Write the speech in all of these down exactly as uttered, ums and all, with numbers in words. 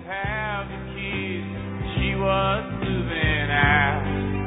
have the keys. She was moving out.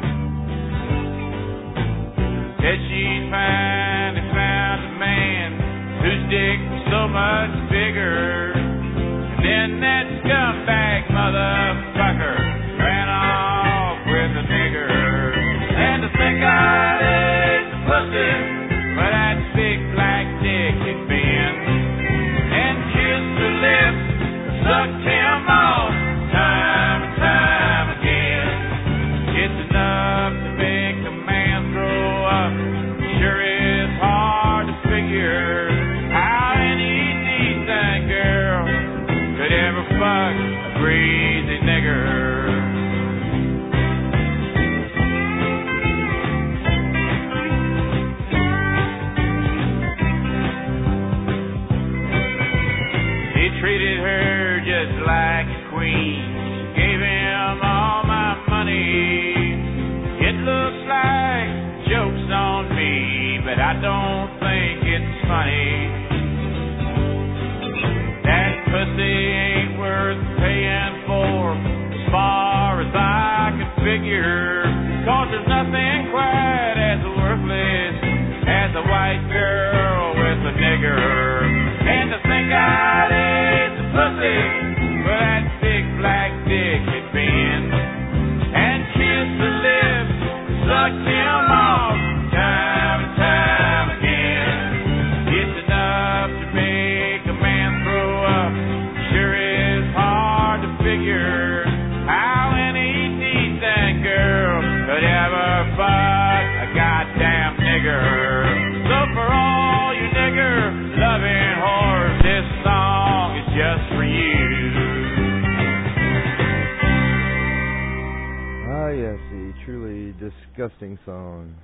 Said she'd finally found a man whose dick was so much bigger. And then that scumbag motherfucker ran off with a nigger. And to think I'd ate the pussy where that big black dick had been, and kissed her lips, sucked him off time and time again. It's enough to make a man throw up. Sure is hard to figure how any decent girl could ever fuck a crazy nigger. Treated her just like a queen. Gave him all my money. It looks like joke's on me, but I don't think it's funny. That pussy ain't worth paying for, as far as I can figure. Cause there's nothing quite as worthless as a white girl with a nigger. And to think I'd ate the pussy where that big black dick had been, and kissed the lips, sucked him off time and time again. It's enough to make a man throw up. Sure is hard to figure how any decent girl could ever fuck a goddamn nigger. So for all you nigger loving whores, this song is just for you. Ah, yes, a truly disgusting song.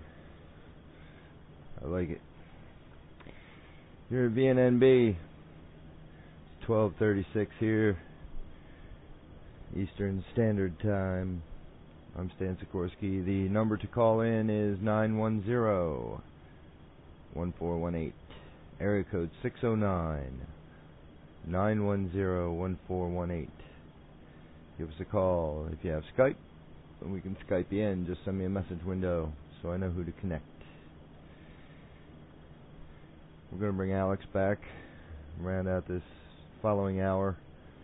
I like it. You're at V N N B. twelve thirty-six here, Eastern Standard Time. I'm Stan Sikorsky. The number to call in is nine one zero, one four one eight. Area code six oh nine, nine one zero, one four one eight. Give us a call. If you have Skype, then we can Skype you in. Just send me a message window so I know who to connect. We're going to bring Alex back, round out this following hour.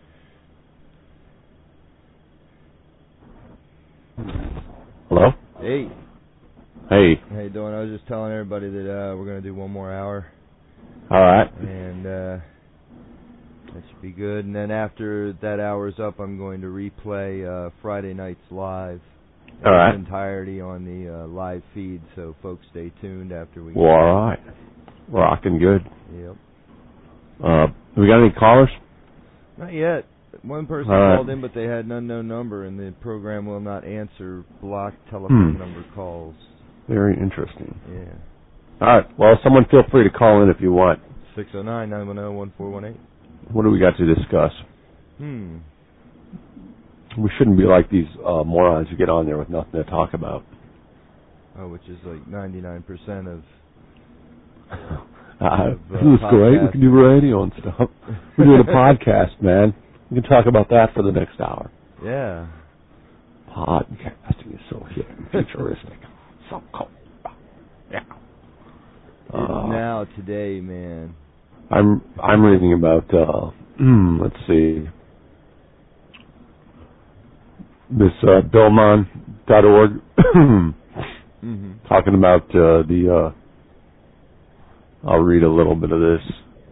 Hello? Hey. Hey. How you doing? I was just telling everybody that uh, we're going to do one more hour. All right. And uh, that should be good. And then after that hour's up, I'm going to replay uh, Friday night's live. All right. In entirety on the uh, live feed, so folks stay tuned after we. Well, all right. Rocking good. Yep. Uh, we got any callers? Not yet. One person all called right. in, but they had an unknown number, and the program will not answer blocked telephone hmm. number calls. Very interesting. Yeah. All right. Well, someone feel free to call in if you want. six oh nine, nine one zero, one four one eight. What do we got to discuss? Hmm. We shouldn't be like these uh, morons who get on there with nothing to talk about. Oh, which is like ninety-nine percent of... uh, of uh, this is great. We can do radio and stuff. We're doing a podcast, man. We can talk about that for the next hour. Yeah. Podcasting is so hip and futuristic. So cool. Yeah. Uh, now, today, man. I'm I'm reading about, uh, let's see, this uh, Billmon dot org, mm-hmm. talking about uh, the, uh, I'll read a little bit of this.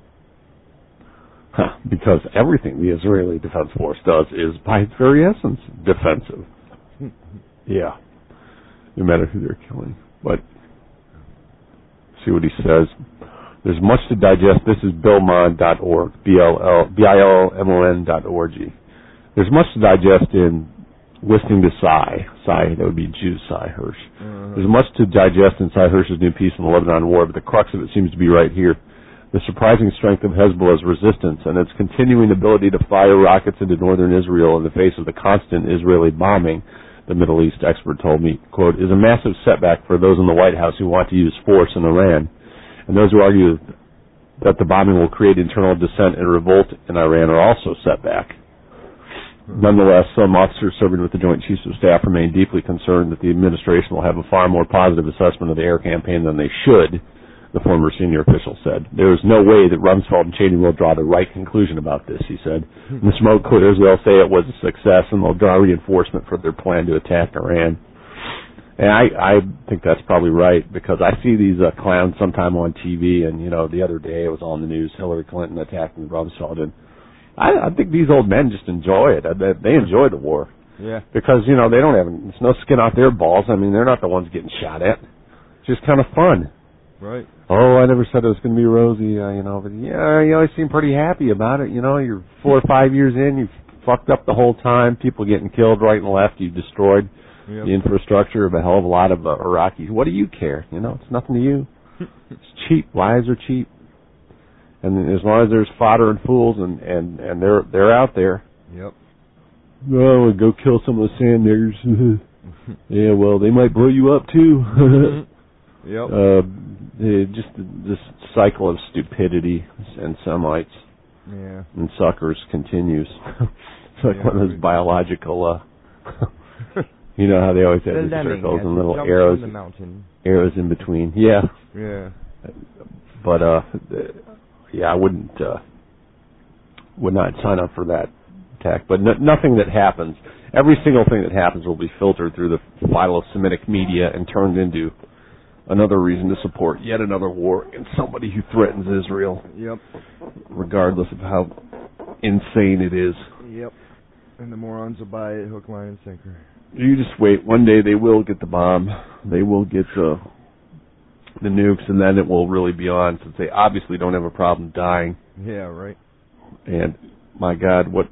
Huh, because everything the Israeli Defense Force does is, by its very essence, defensive. Yeah. No matter who they're killing. But, see what he says. There's much to digest. This is Billmon dot org, B I L M O N dot O R G. There's much to digest in listening to Cy. Cy, that would be Jew Cy Hirsch. Uh-huh. There's much to digest in Cy Hirsch's new piece on the Lebanon War, but the crux of it seems to be right here. The surprising strength of Hezbollah's resistance and its continuing ability to fire rockets into northern Israel in the face of the constant Israeli bombing, the Middle East expert told me, quote, is a massive setback for those in the White House who want to use force in Iran, and those who argue that the bombing will create internal dissent and revolt in Iran are also setback. Nonetheless, some officers serving with the Joint Chiefs of Staff remain deeply concerned that the administration will have a far more positive assessment of the air campaign than they should, the former senior official said. There is no way that Rumsfeld and Cheney will draw the right conclusion about this, he said. When the smoke clears, they'll say it was a success, and they'll draw reinforcement for their plan to attack Iran. And I, I think that's probably right, because I see these uh, clowns sometime on T V, and, you know, the other day it was on the news, Hillary Clinton attacking Rumsfeld, and I, I think these old men just enjoy it. They enjoy the war. Yeah. Because, you know, they don't have, there's no skin off their balls. I mean, they're not the ones getting shot at. It's just kind of fun. Right. Oh, I never said it was going to be rosy, uh, you know, but yeah, you always seem pretty happy about it. You know, you're four or five years in, you've fucked up the whole time, people getting killed right and left, you've destroyed yep. the infrastructure of a hell of a lot of uh, Iraqis. What do you care? You know, it's nothing to you. It's cheap. Lives are cheap. And as long as there's fodder and fools, and, and, and they're they're out there. Yep. Oh, go kill some of the sand niggers. Yeah, well, they might blow you up too. Yep. Uh, just this cycle of stupidity and Semites yeah. and suckers continues. It's like yeah, one of those biological. Uh, you know how they always have the these lemming circles and little jump arrows, the mountain. arrows in between. Yeah. Yeah. But uh. Yeah, I wouldn't, uh, would not sign up for that attack. But no, nothing that happens, every single thing that happens will be filtered through the philo-Semitic media and turned into another reason to support yet another war against somebody who threatens Israel. Yep. Regardless of how insane it is. Yep. And the morons will buy it hook, line, and sinker. You just wait. One day they will get the bomb. They will get the... the nukes, and then it will really be on, since they obviously don't have a problem dying. Yeah, right. And, my God, what...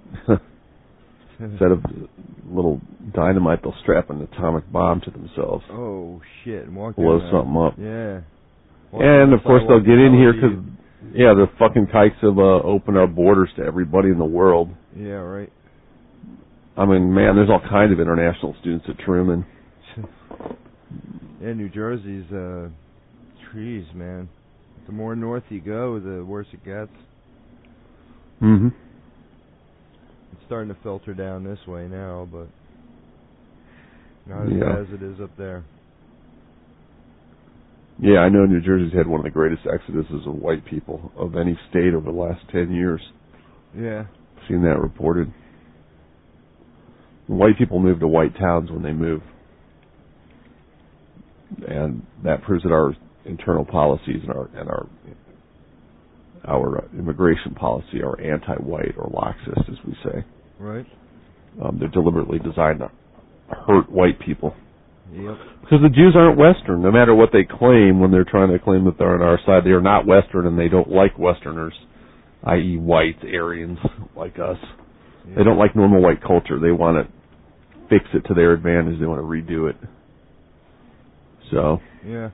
instead of little dynamite, they'll strap an atomic bomb to themselves. Oh, shit. And walk blow down something up. Yeah. Walk and, of course, they'll get in here because... because, yeah, the fucking kikes have uh, opened our borders to everybody in the world. Yeah, right. I mean, man, there's all kinds of international students at Truman. Yeah, New Jersey's... uh trees, man. The more north you go, the worse it gets. Mm-hmm. It's starting to filter down this way now, but not as yeah. bad as it is up there. Yeah, I know New Jersey's had one of the greatest exoduses of white people of any state over the last ten years. Yeah. I've seen that reported. White people move to white towns when they move. And that proves that our internal policies and our and our our uh, immigration policy are anti-white or Marxist, as we say. Right. Um, they're deliberately designed to hurt white people. Yep. Because the Jews aren't Western, no matter what they claim when they're trying to claim that they're on our side. They are not Western, and they don't like Westerners, that is whites, Aryans, like us. Yep. They don't like normal white culture. They want to fix it to their advantage. They want to redo it. So. Yeah.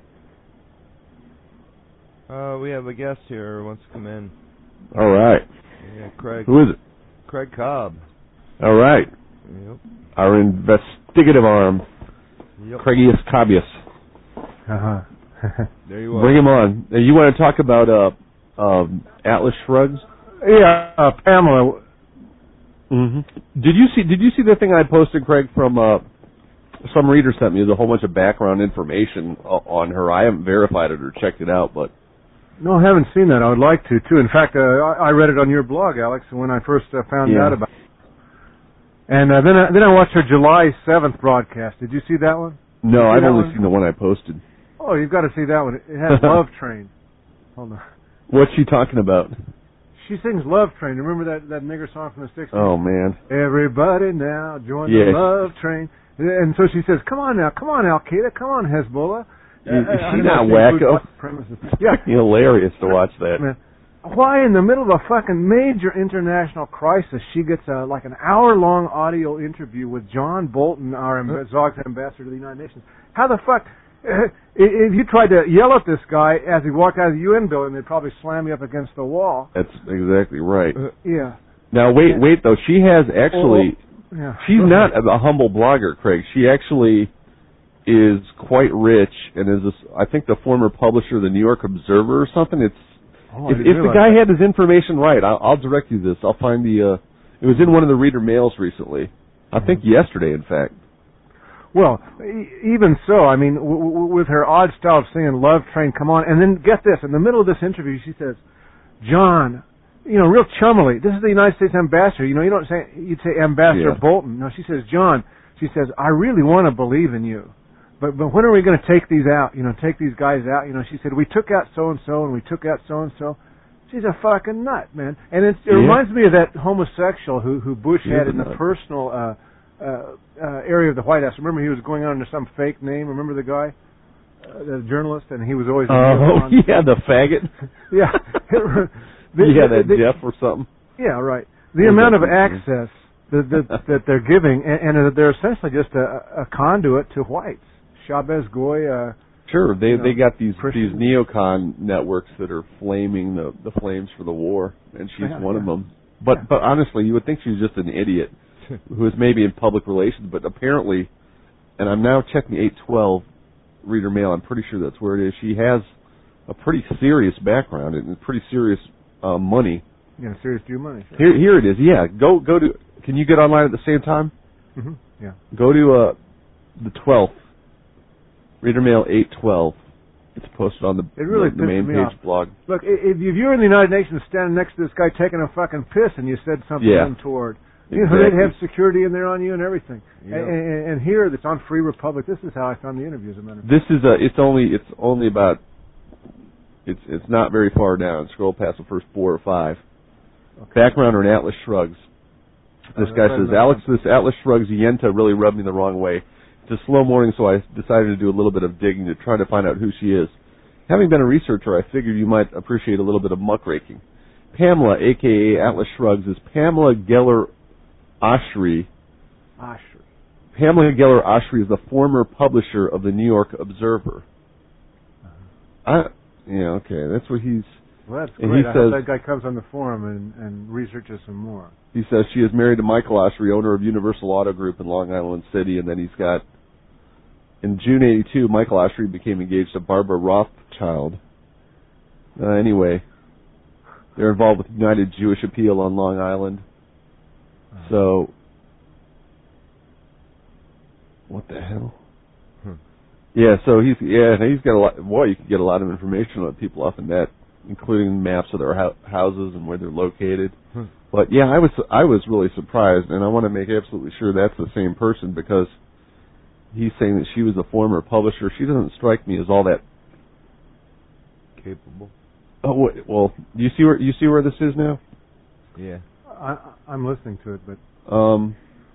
Uh, we have a guest here who wants to come in. All right. Yeah, Craig. Who is it? Craig Cobb. All right. Yep. Our investigative arm. Yep. Craigius Cobbius. Uh-huh. There you are. Bring him on. Uh, you want to talk about uh, um, Atlas Shrugs? Yeah, uh, Pamela. Mm-hmm. Did you see? Did you see the thing I posted, Craig? From uh, some reader sent me. There's a whole bunch of background information uh, on her. I haven't verified it or checked it out, but. No, I haven't seen that. I would like to, too. In fact, uh, I, I read it on your blog, Alex, when I first uh, found yeah. out about it. And uh, then, I, then I watched her July seventh broadcast. Did you see that one? No, I've only one? seen the one I posted. Oh, you've got to see that one. It has Love Train. Hold on. What's she talking about? She sings Love Train. Remember that, that nigger song from the sixties? Oh, man. Everybody now, join yes. the Love Train. And so she says, come on now, come on, Al-Qaeda, come on, Hezbollah. Is, is she not wacko? Yeah. Hilarious to watch that. Man, why in the middle of a fucking major international crisis she gets a, like an hour-long audio interview with John Bolton, our amb- Zog's ambassador to the United Nations? How the fuck... Uh, if you tried to yell at this guy as he walked out of the U N building, they'd probably slam you up against the wall. That's exactly right. Uh, yeah. Now, wait, wait, though. She has actually... Oh, yeah. She's not a humble blogger, Craig. She actually... is quite rich and is, a, I think, the former publisher of the New York Observer or something. It's oh, if, if the guy that. had his information right, I'll, I'll direct you this. I'll find the. Uh, It was in one of the reader mails recently. I think yesterday, in fact. Well, e- even so, I mean, w- w- with her odd style of saying "Love Train, come on," and then get this, in the middle of this interview, she says, "John, you know, real chummily, this is the United States ambassador. You know, you don't say you'd say Ambassador Yeah. Bolton. No, she says, John. She says, I really want to believe in you, but but when are we going to take these out? You know, take these guys out. You know, she said we took out so and so and we took out so and so. She's a fucking nut, man. And it's, it yeah. reminds me of that homosexual who who Bush She had is in a the nut. personal uh, uh, uh, area of the White House. Remember, he was going on under some fake name. Remember the guy, uh, the journalist, and he was always. Oh uh, yeah, the faggot. Yeah. the, yeah, that the, Jeff or something. Yeah, right. The What amount of that access that, that that they're giving, and, and they're essentially just a, a conduit to whites. Chavez Goy. Uh, Sure, they you know, they got these Christians. these neocon networks that are flaming the the flames for the war, and she's Yeah, one yeah. of them. But Yeah. but honestly, you would think she was just an idiot who is maybe in public relations, but apparently, and I'm now checking the eight twelve reader mail. I'm pretty sure that's where it is. She has a pretty serious background and pretty serious uh, money. Yeah, serious due money. Sure. Here here it is. Yeah, go go to. Can you get online at the same time? Mm-hmm. Yeah. Go to uh, the twelfth. Reader Mail eight twelve. It's posted on the, It really the, the main pisses me page off. blog. Look, if, if you were in the United Nations standing next to this guy taking a fucking piss and you said something Yeah. untoward, you know, Exactly. they'd have security in there on you and everything. Yeah. And, and, and here, that's on Free Republic, this is how I found the interview, as a matter of fact. This is a. It's only. It's only about. It's it's not very far down. Scroll past the first four or five. Okay. Background on Atlas Shrugs. This Oh, guy that's says, right. Alex, this Atlas Shrugs Yenta really rubbed me the wrong way. It's a slow morning, so I decided to do a little bit of digging to try to find out who she is. Having been a researcher, I figured you might appreciate a little bit of muckraking. Pamela, a k a. Atlas Shrugs, is Pamela Geller Oshry. Oshry. Pamela Geller Oshry is the former publisher of the New York Observer. I, yeah, okay, that's what he's... Well, that's And great. he I says- hope that guy comes on the forum and, and researches some more. He says she is married to Michael Oshry, owner of Universal Auto Group in Long Island City, and then he's got... In June eighty-two, Michael Oshry became engaged to Barbara Rothschild. Uh, anyway, they're involved with United Jewish Appeal on Long Island. So, what the hell? Hmm. Yeah, so he's yeah he's got a lot. Boy, you can get a lot of information on people off the net, including maps of their ho- houses and where they're located. Hmm. But yeah, I was I was really surprised, and I want to make absolutely sure that's the same person because he's saying that she was a former publisher. She doesn't strike me as all that. Capable. Oh wait, well, do you see where you see where this is now? Yeah. I, I'm listening to it, but Um,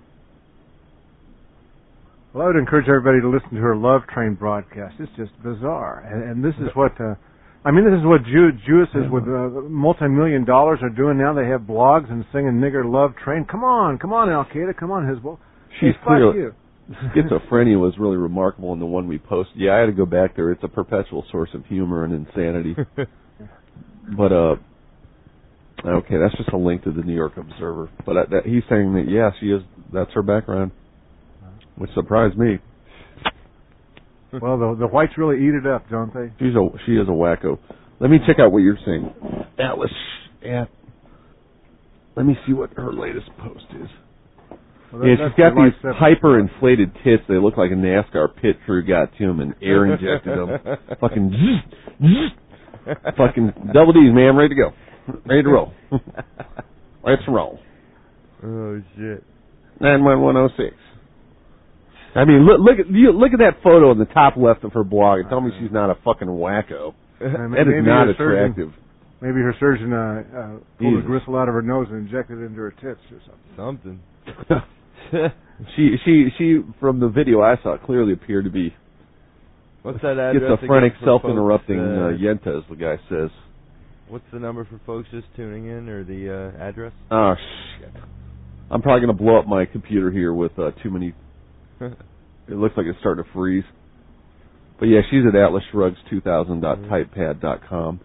well, I would encourage everybody to listen to her Love Train broadcast. It's just bizarre, and, and this is what uh, I mean. This is what Jew, Jewesses with uh, multi-million dollars are doing now. They have blogs and singing "Nigger Love Train." Come on, come on, Al Qaeda, come on, Hezbollah. she's Hey, fuck clearly. you. Schizophrenia was really remarkable in the one we posted. Yeah, I had to go back there. It's a perpetual source of humor and insanity. But uh, okay, that's just a link to the New York Observer. But uh, that, he's saying that yeah, she is. That's her background, which surprised me. Well, the the whites really eat it up, don't they? She's a she is a wacko. Let me check out what you're saying. Atlas. At, let me see what her latest post is. Well, that- Yeah, that's she's got the these life hyper-inflated tits. They look like a NASCAR pit crew got to them and air injected them. Fucking zzz, zzz. Fucking double D's, man. I'm ready to go. Ready to roll. Let's roll. Oh shit. nine one one oh six. I mean, look, look at you, look at that photo in the top left of her blog and tell me she's not a fucking wacko. And That is maybe not her surgeon- attractive. Maybe her surgeon uh, uh, pulled Jesus. a gristle out of her nose and injected it into her tits or something. Something. she, she, she, from the video I saw, clearly appeared to be What's that address? schizophrenic, again for self-interrupting folks, uh, uh, yenta, as the guy says. What's the number for folks just tuning in, or the uh, address? Oh, shit. I'm probably going to blow up my computer here with uh, too many... It looks like it's starting to freeze. But yeah, she's at atlas shrugs two thousand dot typepad dot com.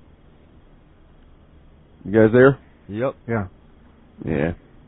You guys there? Yep. Yeah. Yeah.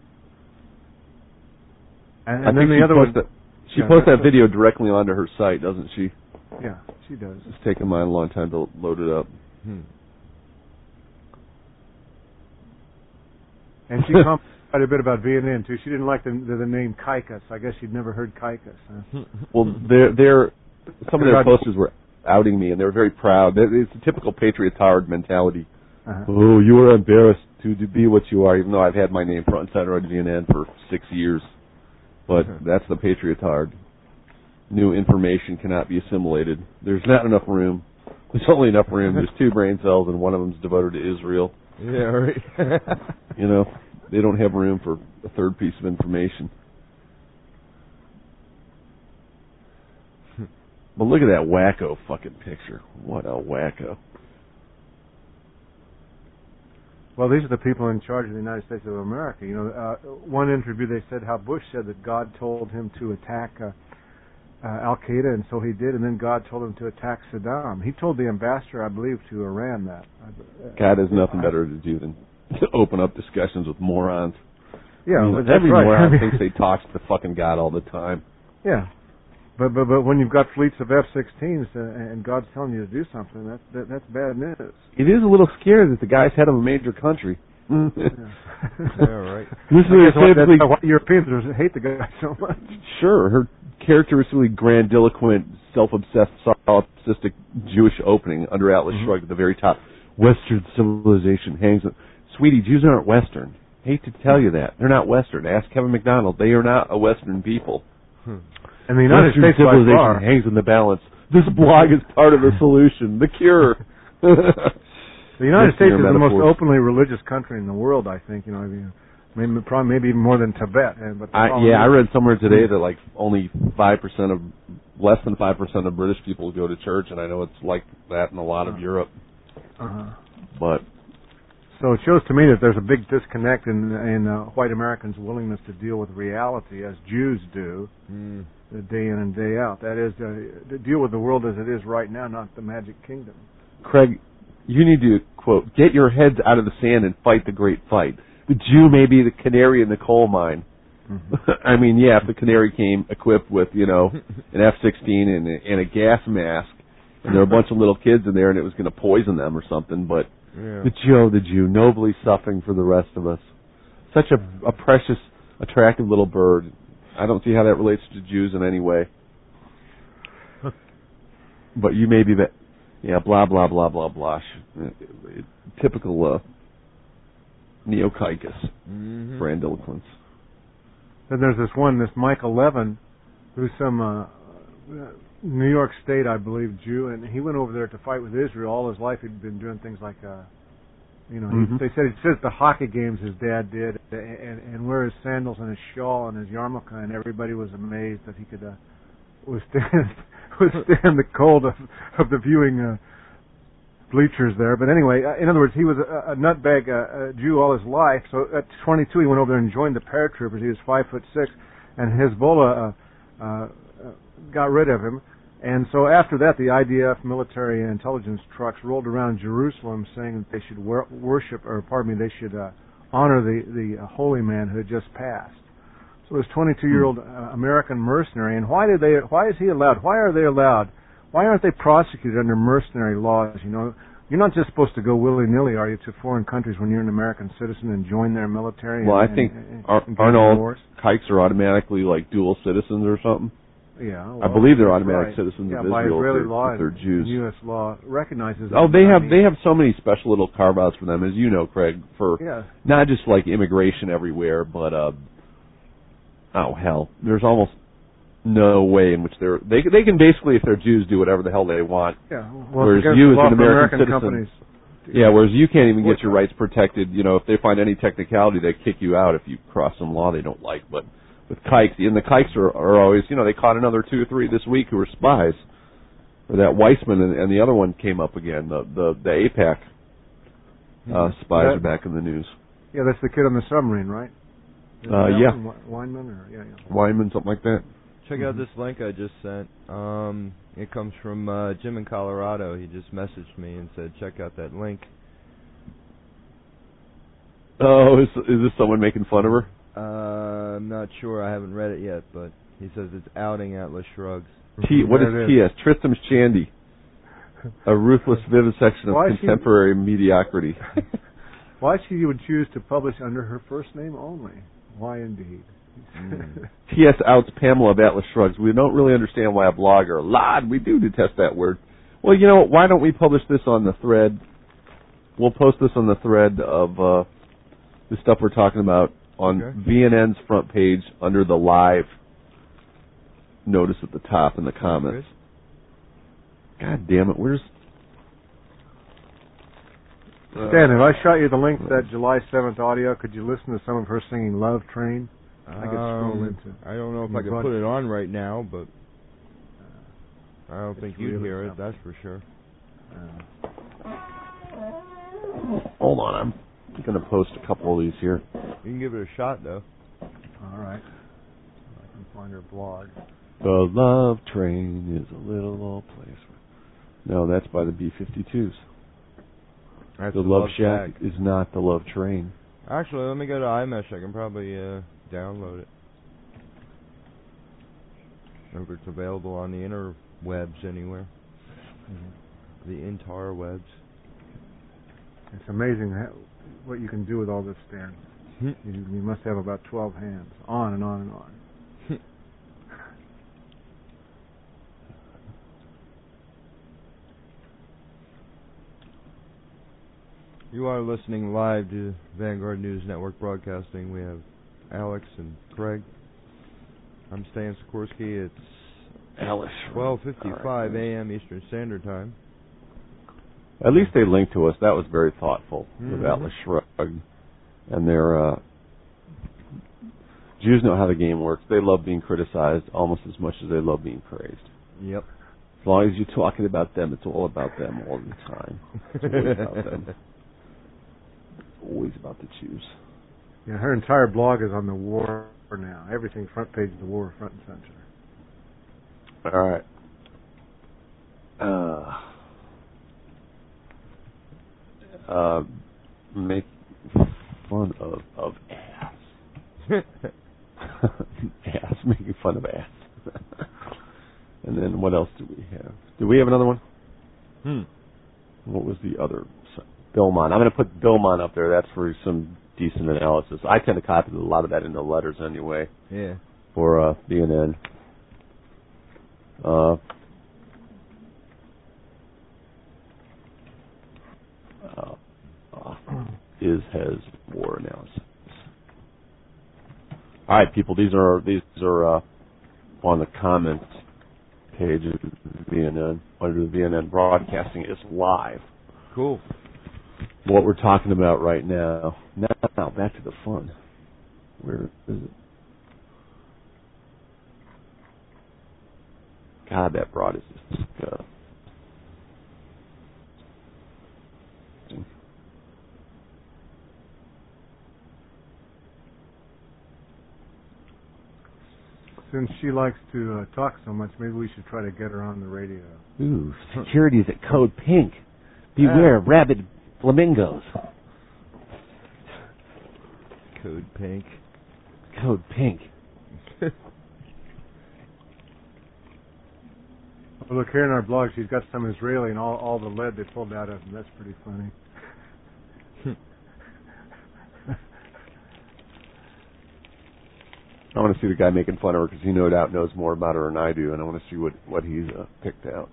And, I and think then she the other one. posts that, she Yeah, posts that's that video directly onto her site, doesn't she? Yeah, she does. It's taken mine a long time to load it up. Hmm. And she com- quite a bit about V N N too. She didn't like the the, the name Kaikus. I guess she'd never heard Kaikus. Huh? Well, they're, they're, some of their posters were outing me, and they were very proud. It's a typical patriotard mentality. Uh-huh. Oh, you are embarrassed to, to be what you are, even though I've had my name front and center on V N N for six years. But uh-huh. that's the patriotard. New information cannot be assimilated. There's not enough room. There's only enough room. There's two brain cells, and one of them's devoted to Israel. Yeah, right. You know, they don't have room for a third piece of information. But look at that wacko fucking picture. What a wacko. Well, these are the people in charge of the United States of America. You know, uh, one interview they said how Bush said that God told him to attack uh, uh, Al-Qaeda, and so he did, and then God told him to attack Saddam. He told the ambassador, I believe, to Iran that. God has nothing better to do than to open up discussions with morons. Yeah, I mean, that's every right. moron I mean, thinks they talk to the fucking God all the time. Yeah. But, but but when you've got fleets of F sixteens uh, and God's telling you to do something, that's that, that's bad news. It is a little scary that the guy's head of a major country. Yeah, yeah right. This is why, that's why Europeans hate the guy so much. Sure, her characteristically grandiloquent, self-obsessed, solipsistic Jewish opening under Atlas mm-hmm. Shrugged at the very top. Western civilization hangs. Sweetie, Jews aren't Western. Hate to tell you that. They're not Western. Ask Kevin McDonald. They are not a Western people. Hmm. And the United Western States civilization by far hangs in the balance. This blog is part of the solution, the cure. The United Mixing States is the metaphors. most openly religious country in the world, I think. You know, I mean, maybe probably maybe even more than Tibet. And, but I, yeah, I read somewhere today that like only five percent of, less than five percent of British people go to church, and I know it's like that in a lot of Europe. Uh-huh. But so it shows to me that there's a big disconnect in in uh, white Americans' willingness to deal with reality as Jews do. Mm. Day in and day out. That is, uh, to deal with the world as it is right now, not the Magic Kingdom. Craig, you need to, quote, get your heads out of the sand and fight the great fight. The Jew may be the canary in the coal mine. Mm-hmm. I mean, yeah, if the canary came equipped with, you know, an F sixteen and a, and a gas mask, and there were a bunch of little kids in there and it was going to poison them or something, but yeah. The Joe, the Jew, nobly suffering for the rest of us. Such a, a precious, attractive little bird. I don't see how that relates to Jews in any way. But you may be that, yeah, blah, blah, blah, blah, blah. Typical uh, neo-Kaikus, mm-hmm. grandiloquence. Then there's this one, this Michael Levin, who's some uh, New York State, I believe, Jew, and he went over there to fight with Israel. All his life he'd been doing things like... Uh, You know, mm-hmm. he, they said he says the hockey games his dad did, and, and wear his sandals and his shawl and his yarmulke, and everybody was amazed that he could uh, withstand withstand the cold of of the viewing uh, bleachers there. But anyway, uh, in other words, he was a, a nutbag uh, a Jew all his life. So at twenty-two, he went over there and joined the paratroopers. He was five foot six, and Hezbollah uh, uh, got rid of him. And so after that, the I D F military and intelligence trucks rolled around Jerusalem saying that they should wor- worship, or pardon me, they should uh, honor the, the uh, holy man who had just passed. So this twenty-two-year-old uh, American mercenary, and why did they? Why is he allowed? Why are they allowed? Why aren't they prosecuted under mercenary laws? You know, you're not just supposed to go willy-nilly, are you, to foreign countries when you're an American citizen and join their military? Well, and, I think and, and, aren't, and aren't all kikes are automatically like dual citizens or something? Yeah, well, I believe they're automatic right. citizens yeah, of by Israel. Israeli if law, they're, if they're Jews. U S law recognizes. Oh, them, they have I mean, they have so many special little carve outs for them, as you know, Craig, for yeah. not just like immigration everywhere, but uh, oh hell, there's almost no way in which they're they they can basically, if they're Jews, do whatever the hell they want. Yeah, well, whereas you as an American, American citizen, companies. yeah, whereas you can't even get your rights protected. You know, if they find any technicality, they kick you out if you cross some law they don't like. But with kikes, and the kikes are, are always, you know, they caught another two or three this week who were spies. Or that Weissman and, and the other one came up again. The the, the AIPAC uh, spies that, are back in the news. Yeah, that's the kid on the submarine, right? Uh, yeah. Weinman or yeah, yeah. Weinman, something like that. Check out this link I just sent. Um, it comes from uh, Jim in Colorado. He just messaged me and said, check out that link. Oh, is is this someone making fun of her? Uh, I'm not sure. I haven't read it yet, but he says it's outing Atlas Shrugs. T, what is T S? Tristram Shandy. A ruthless vivisection of Why contemporary she... mediocrity. Why she would choose to publish under her first name only? Why indeed? Mm. T S outs Pamela of Atlas Shrugs. We don't really understand why a blogger. Lod, we do detest that word. Well, you know what? Why don't we publish this on the thread? We'll post this on the thread of uh, the stuff we're talking about on okay. V N N's front page under the live notice at the top in the comments. God damn it, where's... Uh, Stan, have I shot you the link to that July seventh audio? Could you listen to some of her singing Love Train? I could scroll um, into I don't know if I can put it on right now, but I don't think you'd hear it, that's for sure. Uh, Hold on, I'm going to post a couple of these here. You can give it a shot, though. All right. I can find her blog. The Love Train is a little old place. No, that's by the B fifty-twos. That's the, the Love, Love Shack, Shack is not the Love Train. Actually, let me go to iMesh. I can probably uh, download it. If it's available on the interwebs anywhere. Mm-hmm. The interwebs. It's amazing how, what you can do with all this, Stan. Hmm. You, you must have about twelve hands. On and on and on. You are listening live to Vanguard News Network Broadcasting. We have Alex and Craig. I'm Stan Sikorsky. It's Alex. twelve fifty-five a.m. Eastern Standard Time. At least they linked to us. That was very thoughtful mm-hmm. with Atlas Shrugged. And their uh, Jews know how the game works. They love being criticized almost as much as they love being praised. Yep. As long as you're talking about them, it's all about them all the time. It's always about them. Always about the Jews. Yeah, her entire blog is on the war now. Everything front page of the war, front and center. All right. Uh, uh, make fun of of ass. Ass, making fun of ass. And then what else do we have? Do we have another one? Hmm. What was the other? Billmont. I'm going to put Billmont up there. That's for some decent analysis. I tend to copy a lot of that into letters anyway. Yeah. For uh, B N N. Uh, uh, uh, is has war analysis. All right, people. These are these are uh, on the comments page of V N N under the V N N Broadcasting. It's live. Cool. What we're talking about right now. Now, now back to the fun. Where is it? God, that broad is just uh, Since she likes to uh, talk so much, maybe we should try to get her on the radio. Ooh, security is at Code Pink. Beware, ah. rabid flamingos. Code Pink. Code Pink. Well, look, here in our blog, she's got some Israeli and all, all the lead they pulled out of them. That's pretty funny. I want to see the guy making fun of her because he no doubt knows more about her than I do, and I want to see what, what he's uh, picked out.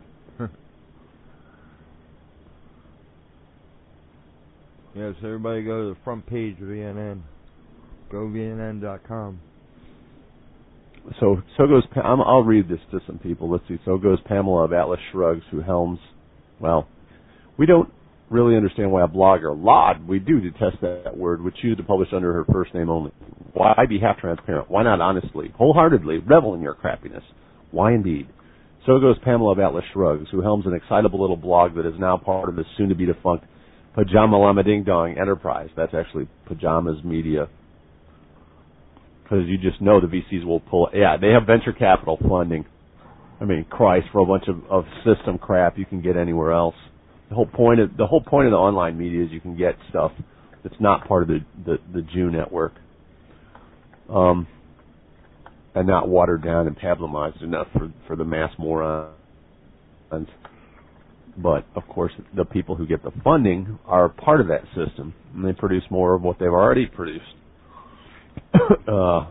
Yes, everybody go to the front page of V N N. go V N N dot com. So, so goes. I'm, I'll read this to some people. Let's see. So goes Pamela of Atlas Shrugs, who helms. Well, we don't really understand why a blogger, Lod, we do detest that word, would choose to publish under her first name only. Why be half transparent? Why not honestly, wholeheartedly revel in your crappiness? Why indeed? So goes Pamela of Atlas Shrugs, who helms an excitable little blog that is now part of the soon-to-be defunct Pajama Llama Ding Dong Enterprise. That's actually Pajamas Media. Because you just know the V Cs will pull. Yeah, they have venture capital funding. I mean, Christ, for a bunch of, of system crap you can get anywhere else. The whole point of the whole point of the online media is you can get stuff that's not part of the the, the Jew network, um, and not watered down and pablumized enough for for the mass morons. But, of course, the people who get the funding are part of that system, and they produce more of what they've already produced. uh,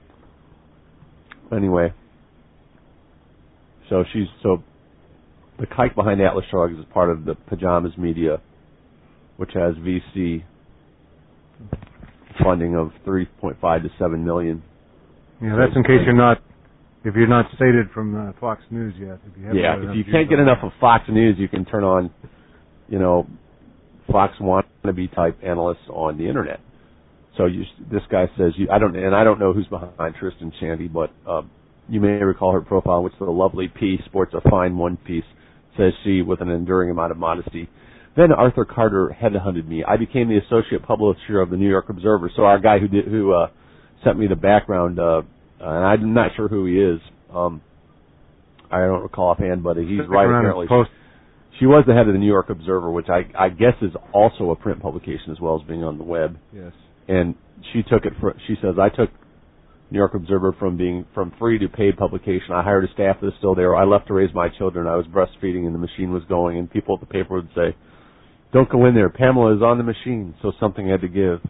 anyway, so she's so the kike behind Atlas Shrugs is part of the Pajamas Media, which has V C funding of three point five to seven million. Yeah, that's in case you're not, if you're not stated from uh, Fox News yet. If you haven't yeah, if you can't get enough of Fox News, you can turn on, you know, Fox wannabe type analysts on the internet. So you, this guy says, you, I don't, and I don't know who's behind Tristan Shandy, but uh, you may recall her profile, which is a lovely piece, sports a fine one piece, says she, with an enduring amount of modesty. Then Arthur Carter headhunted me. I became the associate publisher of the New York Observer. So our guy who did, who uh, sent me the background, uh, and I'm not sure who he is. Um, I don't recall offhand, but he's right apparently. She, she was the head of the New York Observer, which I, I guess is also a print publication as well as being on the web. Yes. And she took it for, she says, I took New York Observer from being from free to paid publication. I hired a staff that is still there. I left to raise my children. I was breastfeeding and the machine was going, and people at the paper would say, don't go in there. Pamela is on the machine. So something had to give.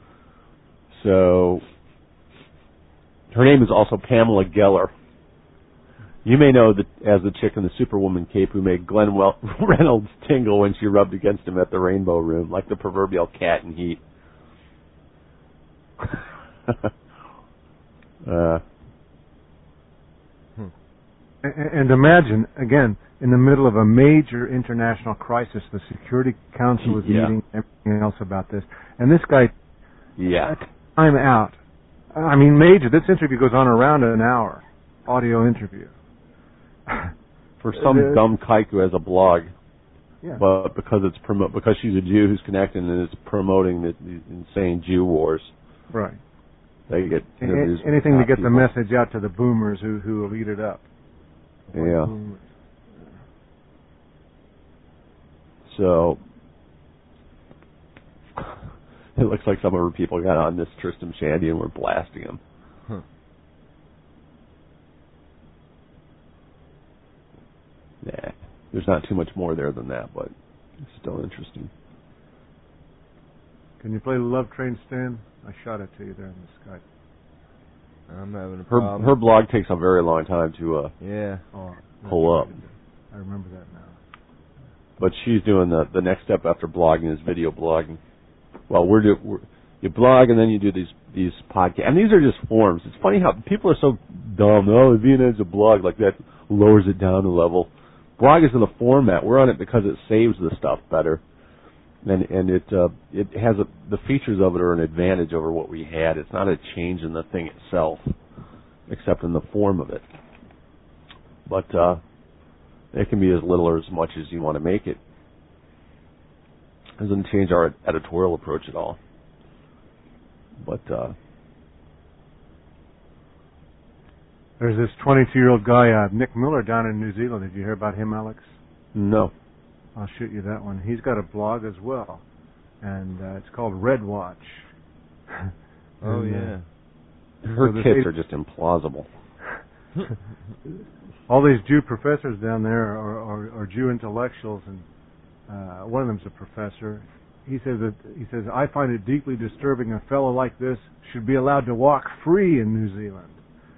So her name is also Pamela Geller. You may know that as the chick in the Superwoman cape who made Glenn well- Reynolds tingle when she rubbed against him at the Rainbow Room, like the proverbial cat in heat. uh, hmm. and, and imagine, again, in the middle of a major international crisis, the Security Council is yeah. meeting, everything else about this, and this guy, yeah, time out. I mean, major. This interview goes on around an hour, audio interview. For some uh, dumb kike who has a blog, yeah. but because it's promo- because she's a Jew who's connected and is promoting the, the insane Jew wars. Right. They get a- anything to get people. The message out to the boomers who who will eat it up. Yeah. So it looks like some of her people got on this Tristan Shandy and were blasting him. Huh. Nah, there's not too much more there than that, but it's still interesting. Can you play the Love Train, Stan? I shot it to you there in the Skype. I'm having a her problem. her blog takes a very long time to uh yeah oh, pull up. I remember that now. But she's doing the the next step after blogging is video blogging. Well, we're, do, we're you blog and then you do these these podcasts, and these are just forms. It's funny how people are so dumb. Oh, V N N's a blog, like that lowers it down a level. Blog is in the format. We're on it because it saves the stuff better, and and it uh, it has a, the features of it are an advantage over what we had. It's not a change in the thing itself, except in the form of it. But uh, it can be as little or as much as you want to make it. It doesn't change our editorial approach at all. But uh, there's this twenty-two-year-old guy, uh, Nick Miller, down in New Zealand. Did you hear about him, Alex? No. I'll shoot you that one. He's got a blog as well, and uh, it's called Red Watch. Oh, and, yeah. Uh, Her so kids are just implausible. All these Jew professors down there are, are, are Jew intellectuals, and uh, one of them's a professor. He says that he says I find it deeply disturbing a fellow like this should be allowed to walk free in New Zealand.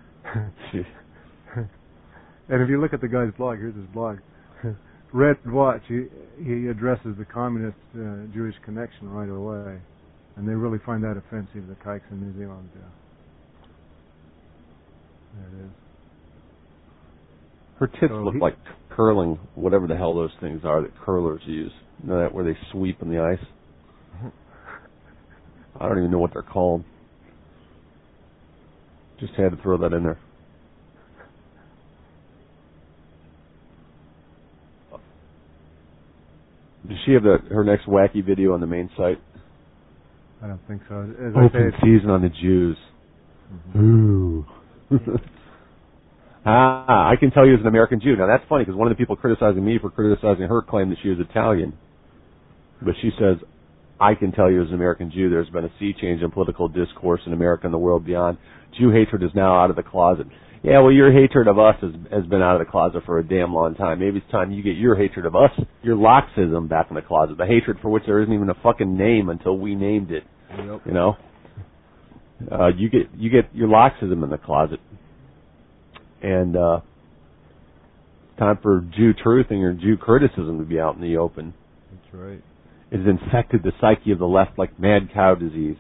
And if you look at the guy's blog, here's his blog. Red Watch. He he addresses the communist uh, Jewish connection right away, and they really find that offensive. The kikes in New Zealand. Uh, there it is. Her tits so look he, like curling, whatever the hell those things are that curlers use. You know that where they sweep in the ice? I don't even know what they're called. Just had to throw that in there. Does she have the, her next wacky video on the main site? I don't think so. As Open I say, season on the Jews. Mm-hmm. Ooh. Ah, I can tell you as an American Jew. Now that's funny because one of the people criticizing me for criticizing her claimed that she was Italian. But she says, I can tell you as an American Jew there's been a sea change in political discourse in America and the world beyond. Jew hatred is now out of the closet. Yeah, well, your hatred of us has, has been out of the closet for a damn long time. Maybe it's time you get your hatred of us, your Loxism, back in the closet. The hatred for which there isn't even a fucking name until we named it. Yep. You know? Uh, you get you get your Loxism in the closet. And uh, it's time for Jew truthing or Jew criticism to be out in the open. That's right. It has infected the psyche of the left like mad cow disease.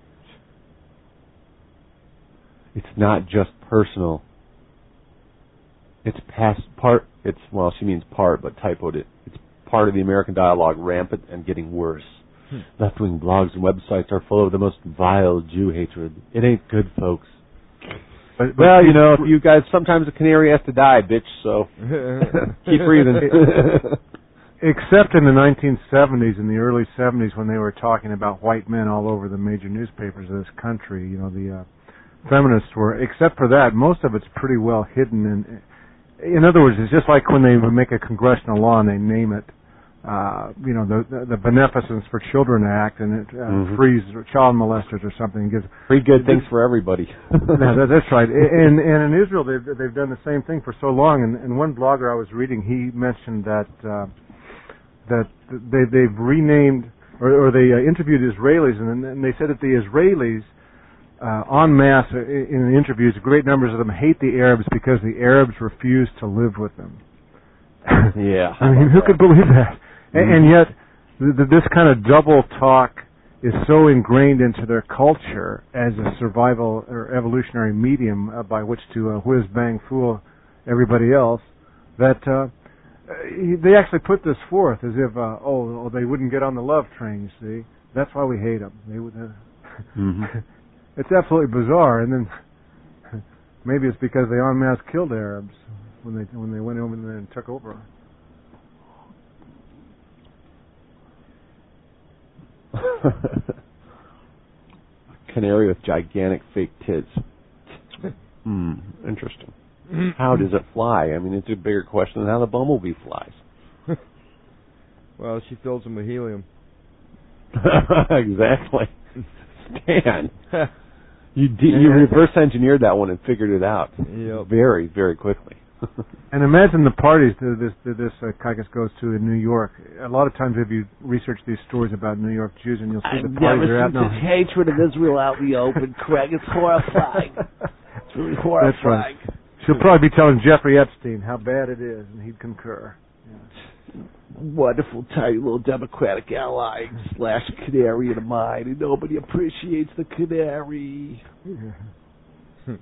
It's not just personal. It's past part. It's well, she means part, but typoed it. It's part of the American dialogue, rampant and getting worse. Hmm. Left-wing blogs and websites are full of the most vile Jew hatred. It ain't good, folks. But, but well, you know, if you guys, sometimes a canary has to die, bitch. So keep breathing. Except in the nineteen seventies and the early seventies, when they were talking about white men all over the major newspapers of this country, you know, the uh, feminists were. Except for that, most of it's pretty well hidden. And in other words, it's just like when they would make a congressional law and they name it, uh, you know, the, the the Beneficence for Children Act, and it uh, mm-hmm. frees child molesters or something. Gives free good things for everybody. No, that, that's right. And and in Israel, they've they've done the same thing for so long. And, and one blogger I was reading, he mentioned that uh, that they they've renamed or, or they uh, interviewed Israelis, and, and they said that the Israelis. Uh, en masse, in the interviews, great numbers of them hate the Arabs because the Arabs refuse to live with them. Yeah. I mean, who could believe that? Mm-hmm. And, and yet, th- th- this kind of double talk is so ingrained into their culture as a survival or evolutionary medium uh, by which to uh, whiz, bang, fool everybody else, that uh, they actually put this forth as if, uh, oh, oh, they wouldn't get on the love train, you see. That's why we hate them. They would... Uh, mm-hmm. It's absolutely bizarre, and then maybe it's because they en masse killed Arabs when they when they went over there and took over. Canary with gigantic fake tits. Hmm, interesting. How does it fly? I mean, it's a bigger question than how the bumblebee flies. Well, she fills them with helium. Exactly. Stan. You de- you reverse engineered that one and figured it out yep. very, very quickly. And imagine the parties that this that this uh, Kaikus goes to in New York. A lot of times, if you research these stories about New York Jews, and you'll see I've the parties never are out seen now. such hatred of Israel out in the open, Craig. It's horrifying. It's really horrifying. That's right. She'll probably be telling Jeffrey Epstein how bad it is, and he'd concur. Yeah. Wonderful, tiny little Democratic ally slash canary of mine, and nobody appreciates the canary. Yeah.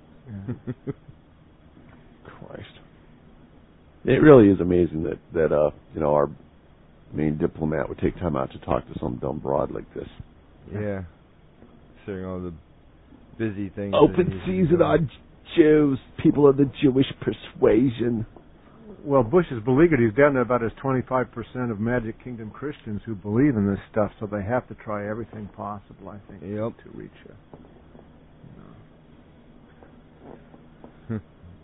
Christ. It really is amazing that, that uh, you know, our main diplomat would take time out to talk to some dumb broad like this. Yeah. Considering all the busy things. Open season on Jews, people of the Jewish persuasion. Well, Bush is beleaguered. He's down to about his twenty-five percent of Magic Kingdom Christians who believe in this stuff, so they have to try everything possible, I think, yep. to reach you. No.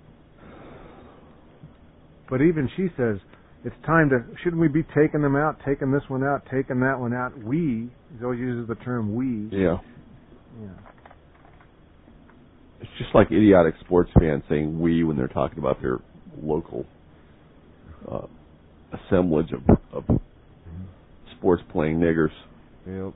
But even she says, it's time to, shouldn't we be taking them out, taking this one out, taking that one out? We, he always uses the term we. Yeah. Yeah. It's just like idiotic sports fans saying we when they're talking about their local Uh, assemblage of, of mm-hmm. sports playing niggers. Yep.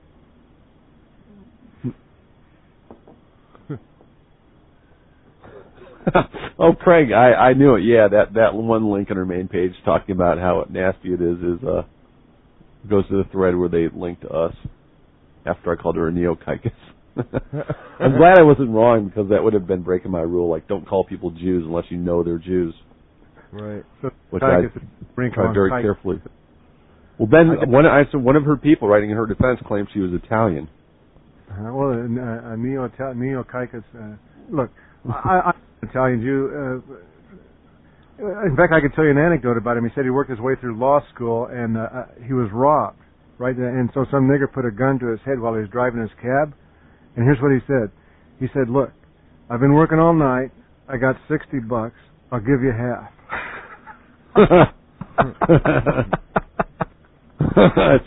Oh, Craig, I, I knew it. Yeah, that, that one link on her main page talking about how nasty it is is uh goes to the thread where they link to us after I called her a neo-Kaikus. I'm glad I wasn't wrong, because that would have been breaking my rule. Like, don't call people Jews unless you know they're Jews. Right. So which I tried very carefully. Well, then one, I said one of her people writing in her defense claimed she was Italian. Uh, well, a, a neo neo Kaikus. Uh, look, I, I'm an Italian Jew. Uh, in fact, I could tell you an anecdote about him. He said he worked his way through law school and uh, he was robbed, right? And so some nigger put a gun to his head while he was driving his cab. And here's what he said. He said, "Look, I've been working all night. I got sixty bucks. I'll give you half." He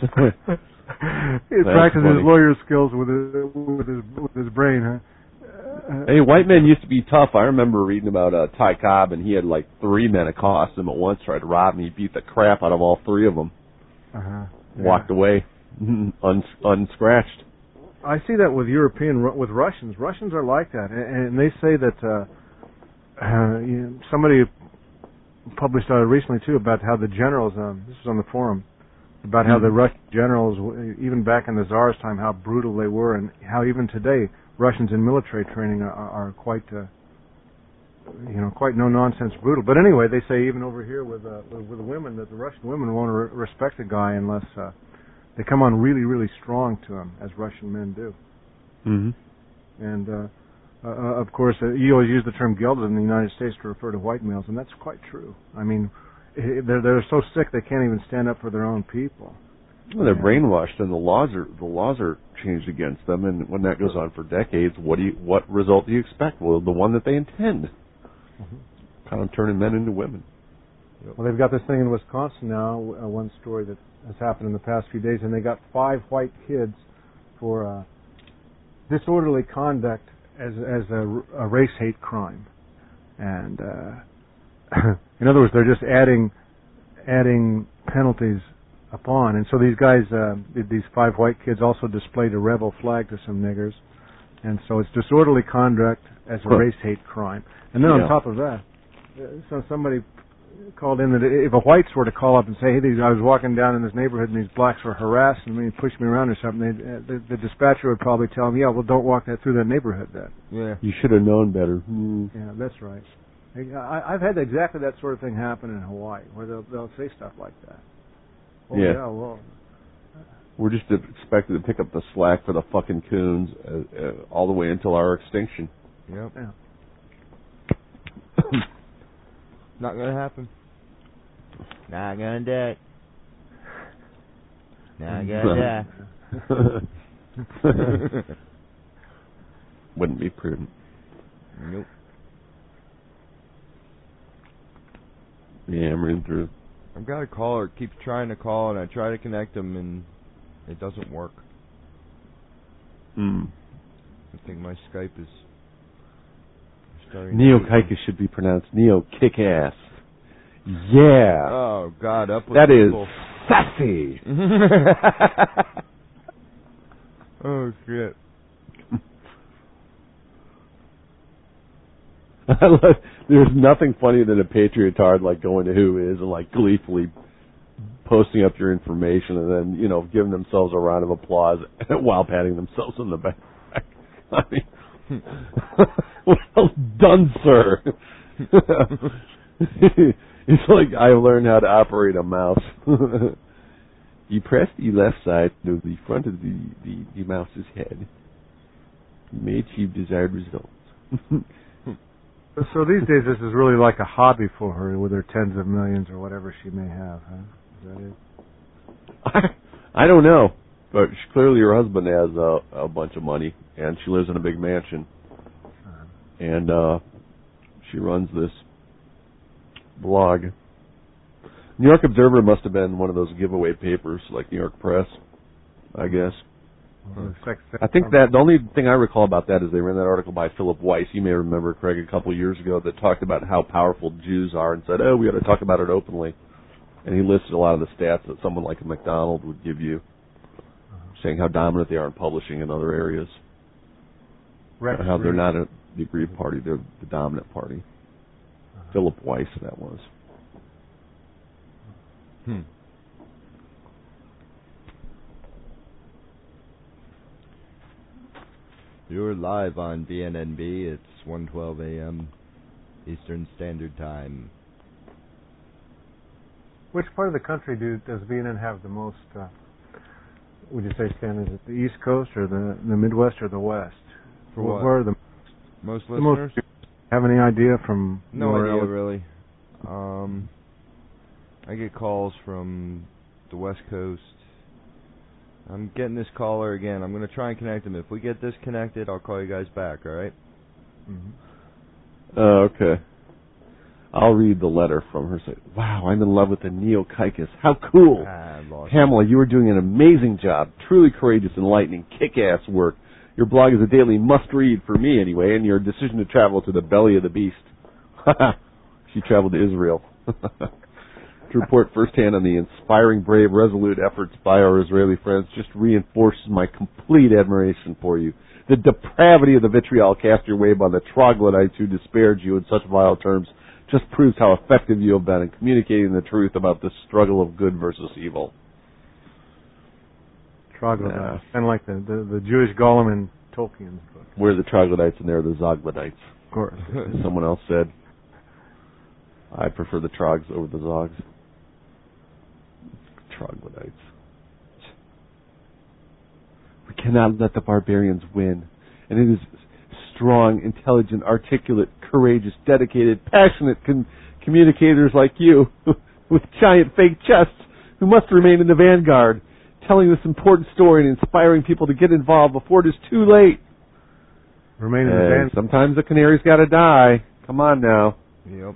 practiced his lawyer skills with his with his with his brain, huh? Hey, white men used to be tough. I remember reading about uh, Ty Cobb, and he had like three men accost him at once, tried to rob him. He beat the crap out of all three of them. Uh-huh. Yeah. Walked away, uns- unscratched. I see that with European, with Russians. Russians are like that, and, and they say that uh, uh, you know, somebody published uh, recently too about how the generals. Um, this was on the forum about how mm-hmm. the Russian generals, even back in the Tsar's time, how brutal they were, and how even today Russians in military training are, are quite, uh, you know, quite no nonsense brutal. But anyway, they say even over here with uh, with, with the women that the Russian women won't re- respect a guy unless. Uh, They come on really, really strong to him, as Russian men do. Mm-hmm. And, uh, uh, of course, uh, you always use the term gelded in the United States to refer to white males, and that's quite true. I mean, they're they're so sick they can't even stand up for their own people. Well, they're brainwashed, and the laws are the laws are changed against them. And when that goes on for decades, what do you what result do you expect? Well, the one that they intend, mm-hmm. kind of turning men into women. Well, they've got this thing in Wisconsin now. Uh, one story that has happened in the past few days, and they got five white kids for uh, disorderly conduct as as a, a race hate crime. And uh, in other words, they're just adding adding penalties upon. And so these guys, uh, these five white kids, also displayed a rebel flag to some niggers. And so it's disorderly conduct as a race hate crime. And then yeah. on top of that, so somebody called in that if a whites were to call up and say, hey, these, I was walking down in this neighborhood and these blacks were harassing me and pushed me around or something, uh, the, the dispatcher would probably tell them, yeah, well, don't walk that through that neighborhood then. Yeah. You should have known better. Mm. Yeah, that's right. I, I've had exactly that sort of thing happen in Hawaii, where they'll, they'll say stuff like that. Oh, yeah. yeah, well... We're just expected to pick up the slack for the fucking coons uh, uh, all the way until our extinction. Yep. Yeah. Not gonna happen. Not gonna do it. Not gonna die. Wouldn't be prudent. Nope. Yeah, I'm reading through. I've got a caller. Keeps trying to call, and I try to connect him, and it doesn't work. Hmm. I think my Skype is starting. Neo Kaikus should be pronounced Neo Kick-Ass. Yeah. Oh, God, up with that people. Is sassy. Oh, shit. There's nothing funnier than a patriotard like going to Who Is and like gleefully posting up your information and then, you know, giving themselves a round of applause while patting themselves on the back. I mean, well done, sir. It's like I learned how to operate a mouse. You press the left side to the front of the, the, the mouse's head. You may achieve desired results. So these days, this is really like a hobby for her, with her tens of millions or whatever she may have, huh? Is that it? I, I don't know, but she, clearly her husband has a, a bunch of money, and she lives in a big mansion, uh-huh. and uh, she runs this blog. New York Observer must have been one of those giveaway papers, like New York Press, I guess. I think that the only thing I recall about that is they ran that article by Philip Weiss. You may remember, Craig, a couple of years ago that talked about how powerful Jews are and said, oh, we ought to talk about it openly. And he listed a lot of the stats that someone like a McDonald would give you, saying how dominant they are in publishing in other areas. Rex how they're not a, the aggrieved party, they're the dominant party. Uh-huh. Philip Weiss, that was. Hmm. You're live on B N N B. It's one twelve a.m. Eastern Standard Time. Which part of the country do, does B N N have the most, uh, would you say, Stan? Is it the East Coast or the, the Midwest or the West? For what? Where are the most the listeners? Most, have any idea from... No idea, really. Um, I get calls from the West Coast. I'm getting this caller again. I'm going to try and connect him. If we get disconnected, I'll call you guys back, all right? Mm-hmm. Oh, okay. I'll read the letter from her. Say, wow, I'm in love with the Neo Kaikus. How cool. Ah, Pamela, you are doing an amazing job. Truly courageous, enlightening, kick-ass work. Your blog is a daily must-read for me, anyway, and your decision to travel to the belly of the beast. She traveled to Israel. To report firsthand on the inspiring, brave, resolute efforts by our Israeli friends just reinforces my complete admiration for you. The depravity of the vitriol cast your way by the troglodytes who disparage you in such vile terms just proves how effective you have been in communicating the truth about the struggle of good versus evil. Troglodytes. Kind of like the, the, the Jewish golem in Tolkien's book. We're the troglodytes and they're the zoglodites. Of course. Someone else said, I prefer the trogs over the zogs. Troglodytes. We cannot let the barbarians win. And it is strong, intelligent, articulate, courageous, dedicated, passionate con- communicators like you with giant fake chests who must remain in the vanguard, telling this important story and inspiring people to get involved before it is too late. Remain in the Hey, vanguard. sometimes the canary's got to die. Come on now. Yep.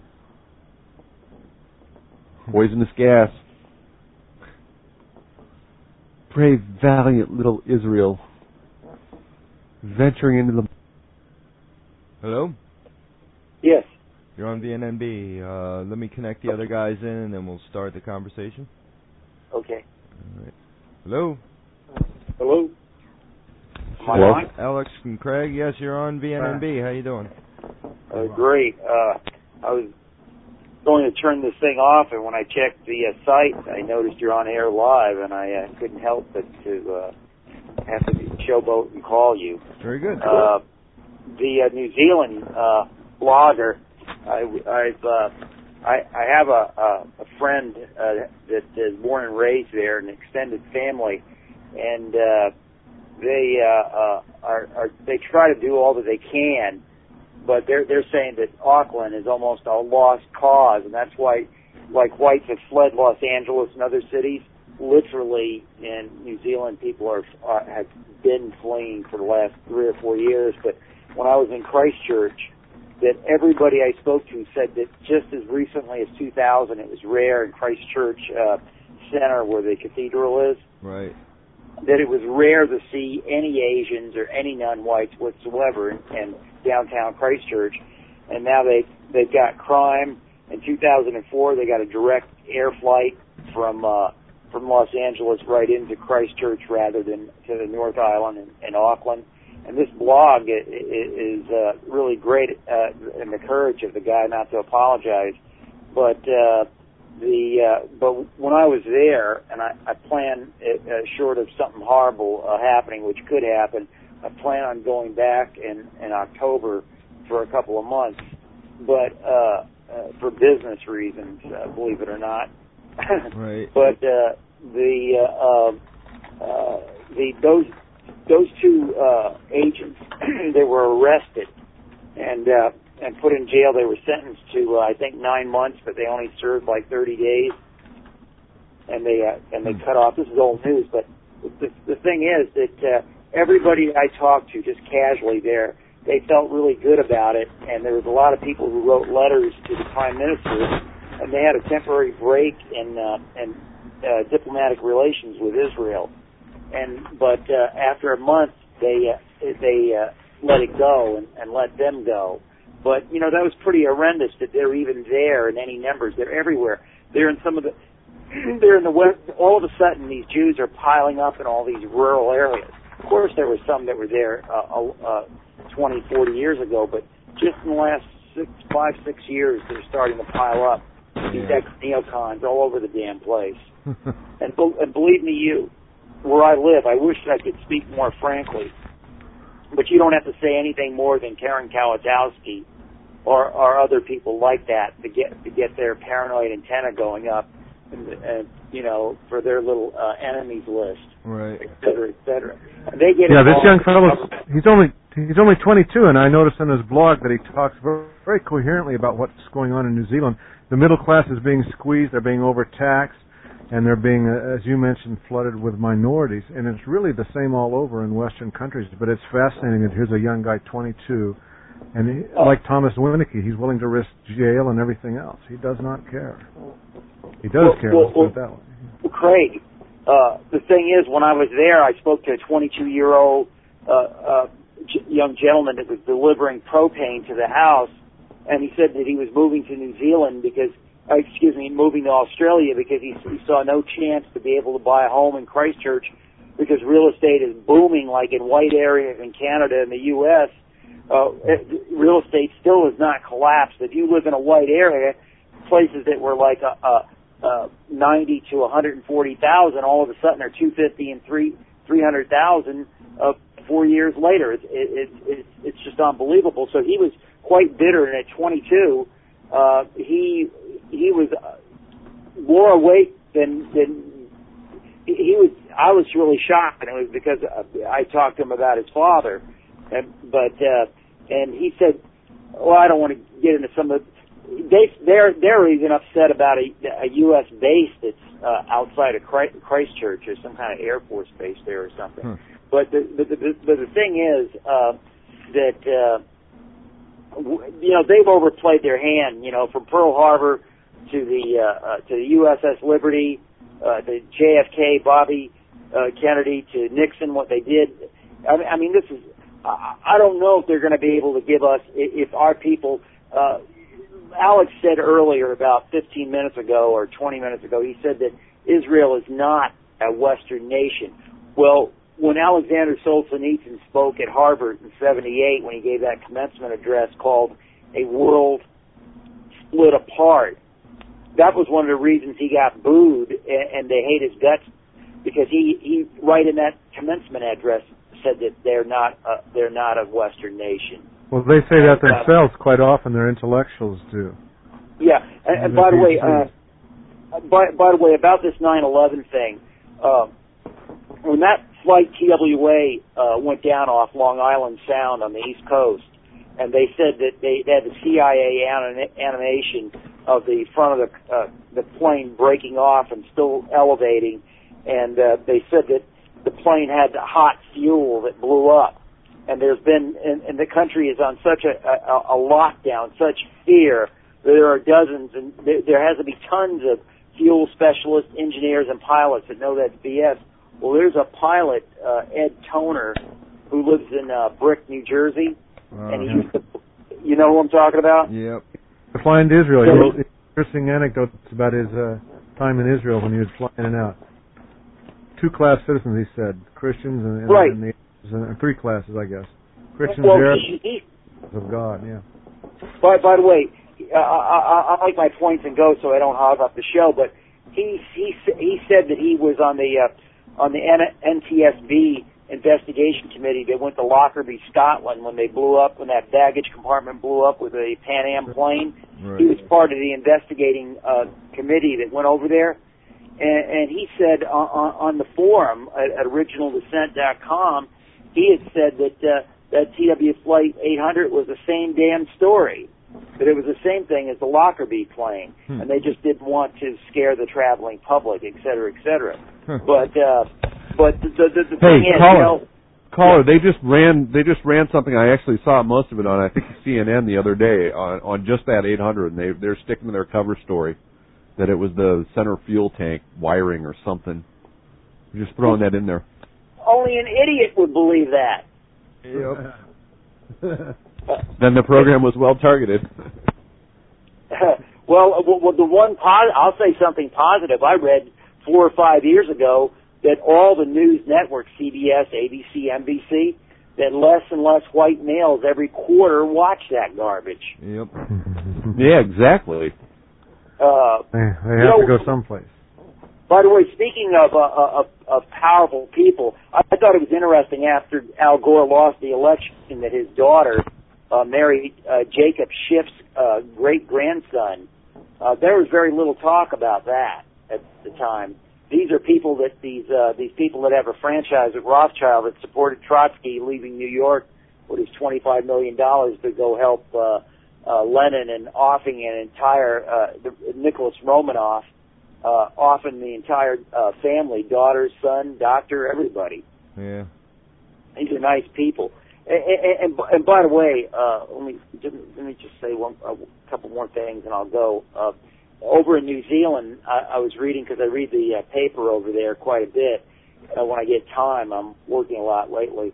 Poisonous gas. Brave, valiant little Israel, venturing into the... Hello? Yes. You're on V N N B. Uh, let me connect the other guys in, and then we'll start the conversation. Okay. All right. Hello? Hello? Hello? Alex and Craig, yes, you're on V N N B. How you doing? Uh, great. Uh, I was going to turn this thing off, and when I checked the uh, site, I noticed you're on air live, and I uh, couldn't help but to uh, have to showboat and call you. Very good. Uh, the uh, New Zealand uh, blogger, I, I've uh, I, I have a, a, a friend uh, that is born and raised there, an extended family, and uh, they uh, uh, are, are they try to do all that they can. But they're they're saying that Auckland is almost a lost cause, and that's why, like whites have fled Los Angeles and other cities. Literally, in New Zealand, people are, are have been fleeing for the last three or four years. But when I was in Christchurch, that everybody I spoke to said that just as recently as two thousand, it was rare in Christchurch uh, Center, where the cathedral is. Right. That it was rare to see any Asians or any non-whites whatsoever in, in downtown Christchurch, and now they they've got crime. In two thousand four, they got a direct air flight from uh, from Los Angeles right into Christchurch rather than to the North Island and, and Auckland. And this blog is, is uh, really great, uh, and the courage of the guy not to apologize. But uh, the uh, but when I was there, and I, I plan, uh, short of something horrible uh, happening, which could happen, I plan on going back in, in October for a couple of months, but uh, uh, for business reasons, uh, believe it or not. Right. But uh, the uh, uh, the those those two uh, agents, they were arrested and uh, and put in jail. They were sentenced to uh, I think nine months, but they only served like thirty days, and they uh, and they cut off. This is old news, but the the thing is that uh, everybody I talked to, just casually there, they felt really good about it, and there was a lot of people who wrote letters to the Prime Minister, and they had a temporary break in uh, in uh, diplomatic relations with Israel, and but uh, after a month they uh, they uh, let it go and, and let them go. But you know that was pretty horrendous that they're even there in any numbers. They're everywhere. They're in some of the they're in the west. All of a sudden, these Jews are piling up in all these rural areas. Of course, there were some that were there uh, uh, twenty, forty years ago, but just in the last six, five, six years, they're starting to pile up. These Yeah. ex-neocons all over the damn place. and, be- and believe me, you, where I live, I wish that I could speak more frankly, but you don't have to say anything more than Karen Kawatowski or, or other people like that to get to get their paranoid antenna going up, and, and you know, for their little uh, enemies list. Right. Et cetera, et cetera. And they get Yeah, this involved- young fellow, he's only he's only twenty-two, and I noticed on his blog that he talks very, very coherently about what's going on in New Zealand. The middle class is being squeezed, they're being overtaxed, and they're being, uh, as you mentioned, flooded with minorities. And it's really the same all over in Western countries, but it's fascinating that here's a young guy, twenty-two, and he, like Thomas Winnicke, he's willing to risk jail and everything else. He does not care. He does Well, care, well, let's put it that way. Well, Craig, uh, the thing is, when I was there, I spoke to a twenty-two-year-old uh, uh, g- young gentleman that was delivering propane to the house, and he said that he was moving to New Zealand because, uh, excuse me, moving to Australia because he, he saw no chance to be able to buy a home in Christchurch because real estate is booming like in white areas in Canada and the U S Uh, real estate still has not collapsed. If you live in a white area, places that were like a, a, a ninety to one hundred forty thousand, all of a sudden are two fifty and three three hundred thousand uh, four years later. It's it, it, it, it's just unbelievable. So he was quite bitter, and at twenty-two, uh, he he was more awake than than he was. I was really shocked, and it was because I talked to him about his father, and, but uh, and he said, "Well, I don't want to get into some of they they're they're even upset about a, a U S base that's uh, outside of Christchurch or some kind of Air Force base there or something." Hmm. But the the, the the the thing is uh, that uh, you know they've overplayed their hand. You know, from Pearl Harbor to the uh, uh, to the U S S Liberty, uh, to J F K, Bobby uh, Kennedy, to Nixon, what they did. I mean, I mean this is. I don't know if they're going to be able to give us if our people. Uh, Alex said earlier, about fifteen minutes ago or twenty minutes ago, he said that Israel is not a Western nation. Well, when Alexander Solzhenitsyn spoke at Harvard in seventy-eight, when he gave that commencement address called A World Split Apart, that was one of the reasons he got booed and they hate his guts, because he, he right in that commencement address said that they're not uh, they're not a Western nation. Well, they say that themselves quite often. Their intellectuals do. Yeah, and, and by the way, uh, by by the way, about this nine eleven thing, uh, when that flight T W A uh, went down off Long Island Sound on the East Coast, and they said that they, they had the C I A anim- animation of the front of the uh, the plane breaking off and still elevating, and uh, they said that the plane had hot fuel that blew up. And there's been, and, and the country is on such a, a, a lockdown, such fear, that there are dozens, and there, there has to be tons of fuel specialists, engineers, and pilots that know that's B S. Well, there's a pilot, uh, Ed Toner, who lives in uh, Brick, New Jersey, uh, and he used to, you know who I'm talking about? Yep. Flying to Israel. So, interesting anecdotes about his uh, time in Israel when he was flying in and out. Two-class citizens, he said, Christians and, and, right. and the and three classes, I guess. Christians, well, Arabs, he, he, of God, yeah. By, by the way, uh, I, I, I like my points and go so I don't hog up the show, but he he he said that he was on the uh, on the N T S B investigation committee that went to Lockerbie, Scotland, when they blew up, when that baggage compartment blew up with a Pan Am plane. Right. He was part of the investigating uh, committee that went over there. And, and he said on, on the forum at, at original descent dot com, he had said that uh, that T W Flight eight hundred was the same damn story, that it was the same thing as the Lockerbie plane, hmm. and they just didn't want to scare the traveling public, et cetera, et cetera. Huh. But uh, but the the, the, the hey, thing is, caller, you know, caller, yeah. they just ran they just ran something. I actually saw most of it on I think C N N the other day on on just that eight hundred, and they they're sticking to their cover story that it was the center fuel tank wiring or something. I'm just throwing that in there. Only an idiot would believe that. Yep. Then the program was well targeted. well, well, the one pos- I'll say something positive. I read four or five years ago that all the news networks, C B S, A B C, N B C, that less and less white males every quarter watch that garbage. Yep. Yeah, exactly. Uh, they, they have know, to go someplace. By the way, speaking of, uh, of of powerful people, I, I thought it was interesting after Al Gore lost the election that his daughter uh, married uh, Jacob Schiff's uh, great grandson. Uh, there was very little talk about that at the time. These are people that these uh, these people that have a franchise at Rothschild that supported Trotsky leaving New York with his twenty-five million dollars to go help uh, uh, Lenin and offing an entire uh, the, Nicholas Romanov. Uh, often the entire uh, family, daughter, son, doctor, everybody. Yeah. These are nice people. And, and, and by the way, uh, let me just, let me just say one a couple more things, and I'll go. Uh, over in New Zealand, I, I was reading because I read the uh, paper over there quite a bit uh, when I get time. I'm working a lot lately,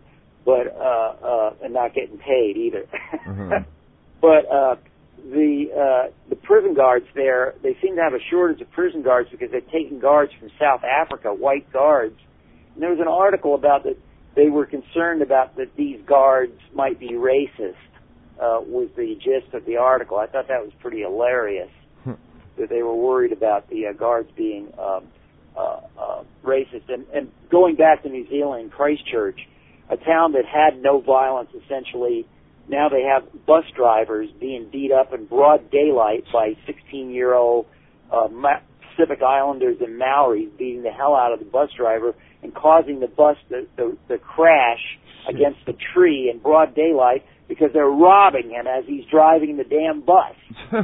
but uh, uh, and not getting paid either. Uh-huh. But uh, the uh, the prison guards there, they seem to have a shortage of prison guards because they've taken guards from South Africa, white guards. And there was an article about that they were concerned about that these guards might be racist. Uh, was the gist of the article. I thought that was pretty hilarious. That they were worried about the uh, guards being um, uh, uh, racist. And, and going back to New Zealand, Christchurch, a town that had no violence essentially, now they have bus drivers being beat up in broad daylight by sixteen-year-old uh, Ma- Pacific Islanders and Maoris beating the hell out of the bus driver and causing the bus to, to, to crash against the tree in broad daylight because they're robbing him as he's driving the damn bus.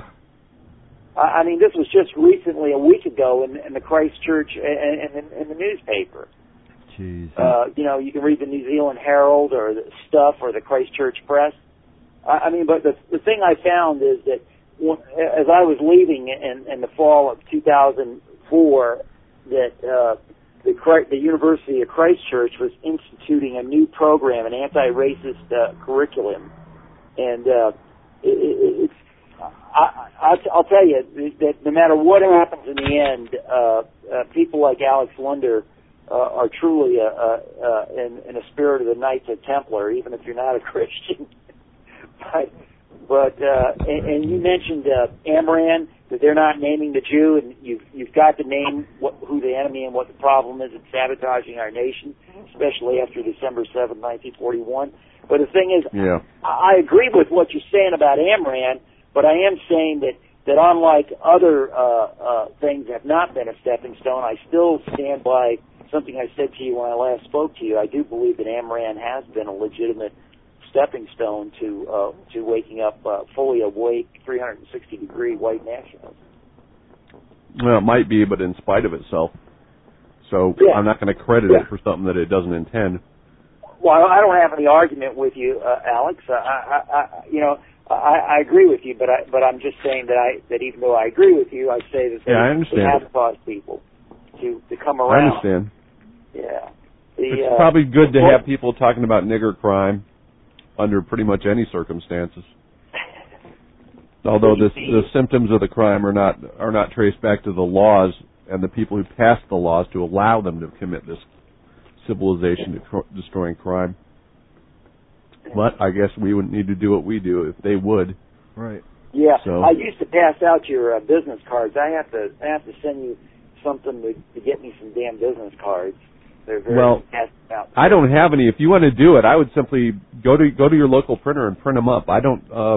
I mean, this was just recently, a week ago, in, in the Christchurch, in, in, in the newspaper. Jeez. Uh, you know, you can read the New Zealand Herald or the Stuff or the Christchurch Press. I, I mean, but the, the thing I found is that when, as I was leaving in, in the fall of two thousand four, that uh, the, the University of Christchurch was instituting a new program, an anti-racist uh, curriculum, and uh, it, it, it's I, I, I'll tell you that no matter what happens in the end, uh, uh, people like Alex Lunder uh, are truly a, a, a, in, in a spirit of the Knights of Templar, even if you're not a Christian. but but uh, and, and you mentioned uh, Amran, that they're not naming the Jew, and you've you've got to name what, who the enemy and what the problem is in sabotaging our nation, especially after December seventh, nineteen forty-one. But the thing is, yeah. I, I agree with what you're saying about Amran. But I am saying that, that unlike other uh, uh, things that have not been a stepping stone, I still stand by something I said to you when I last spoke to you. I do believe that Amran has been a legitimate stepping stone to uh, to waking up uh, fully awake, three hundred sixty degree white nationalism. Well, it might be, but in spite of itself. So yeah. I'm not going to credit yeah. it for something that it doesn't intend. Well, I don't have any argument with you, uh, Alex. Uh, I, I, I, you know. I, I agree with you, but I, but I'm just saying that I that even though I agree with you, I say that they, yeah, I understand. they have caused people to, to come around. I understand. Yeah, the, it's uh, probably good to well, have people talking about nigger crime under pretty much any circumstances. Although the, the symptoms of the crime are not are not traced back to the laws and the people who passed the laws to allow them to commit this civilization destroying crime. But I guess we wouldn't need to do what we do if they would. Right. Yeah. So. I used to pass out your uh, business cards. I have to I have to send you something to, to get me some damn business cards. They're very well, out. I don't have any. If you want to do it, I would simply go to go to your local printer and print them up. I don't uh,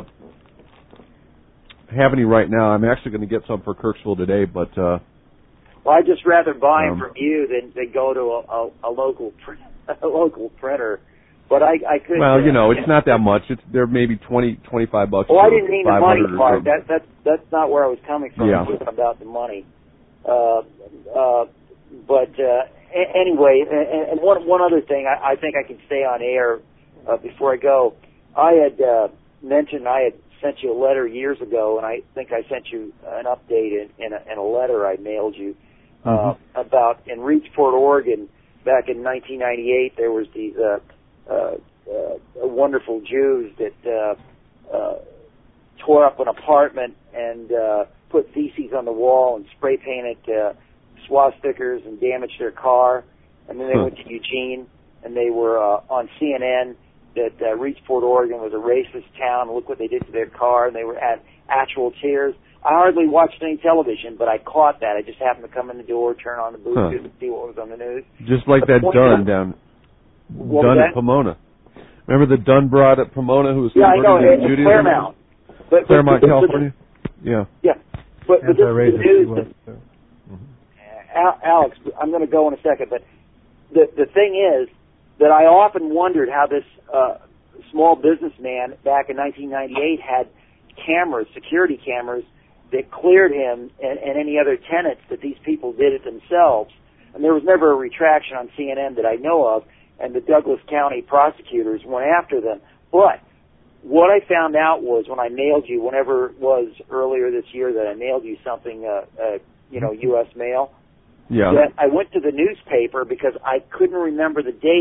have any right now. I'm actually going to get some for Kirksville today, but. Uh, well, I'd just rather buy them um, from you than, than go to a, a, a local print, a local printer. But I, I could. Well, you know, uh, it's not that much. It's they're maybe twenty, twenty-five bucks. Well, I didn't mean the money part. Or, that that's that's not where I was coming from. Yeah. It wasn't about the money. Uh, uh, but uh, a- anyway, and, and one one other thing, I, I think I can say on air uh, before I go. I had uh, mentioned I had sent you a letter years ago, and I think I sent you an update in, in, a, in a letter I mailed you uh, mm-hmm. about in Reedsport, Oregon, back in nineteen ninety-eight. There was these. Uh, Uh, uh, wonderful Jews that uh, uh, tore up an apartment and uh, put feces on the wall and spray painted uh, swastikas and damaged their car. And then they huh. went to Eugene and they were uh, on C N N that uh, Reedsport, Oregon was a racist town. Look what they did to their car. And they were at actual tears. I hardly watched any television, but I caught that. I just happened to come in the door, turn on the Bluetooth, huh. and see what was on the news. Just like the that Dunn down. What Dunn was at Pomona. Remember the Dunn broad at Pomona who was yeah, I know, converted to in Judaism? Claremont. But, Claremont, but, but, California? Yeah. Yeah. But, but this is the news. That, Mm-hmm. Al- Alex, I'm going to go in a second, but the the thing is that I often wondered how this uh, small businessman back in nineteen ninety-eight had cameras, security cameras, that cleared him and, and any other tenants that these people did it themselves. And there was never a retraction on C N N that I know of, and the Douglas County prosecutors went after them. But what I found out was when I mailed you, whenever it was earlier this year that I mailed you something, uh, uh, you know, U S mail, Yeah. that I went to the newspaper because I couldn't remember the date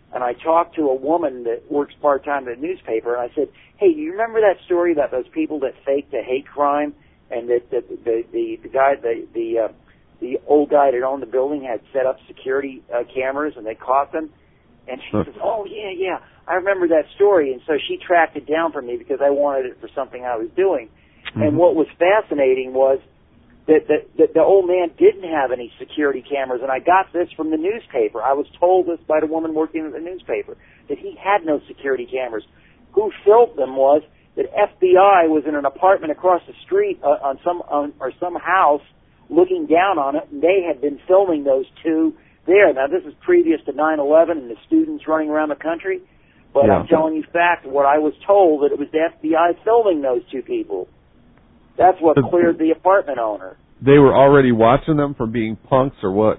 and I talked to a woman that works part-time at a newspaper, and I said, hey, do you remember that story about those people that faked a hate crime, and that, that the, the, the guy, the, the, uh, the old guy that owned the building had set up security uh, cameras, and they caught them? And she says, oh, yeah, yeah, I remember that story. And so she tracked it down for me because I wanted it for something I was doing. Mm-hmm. And what was fascinating was that the, that the old man didn't have any security cameras. And I got this from the newspaper. I was told this by the woman working at the newspaper, that he had no security cameras. Who filmed them was that F B I was in an apartment across the street uh, on some on, or some house looking down on it, and they had been filming those two there. Now, this is previous to nine eleven and the students running around the country, but yeah. I'm telling you fact, what I was told, that it was the F B I filming those two people. That's what cleared the apartment owner. They were already watching them for being punks or what?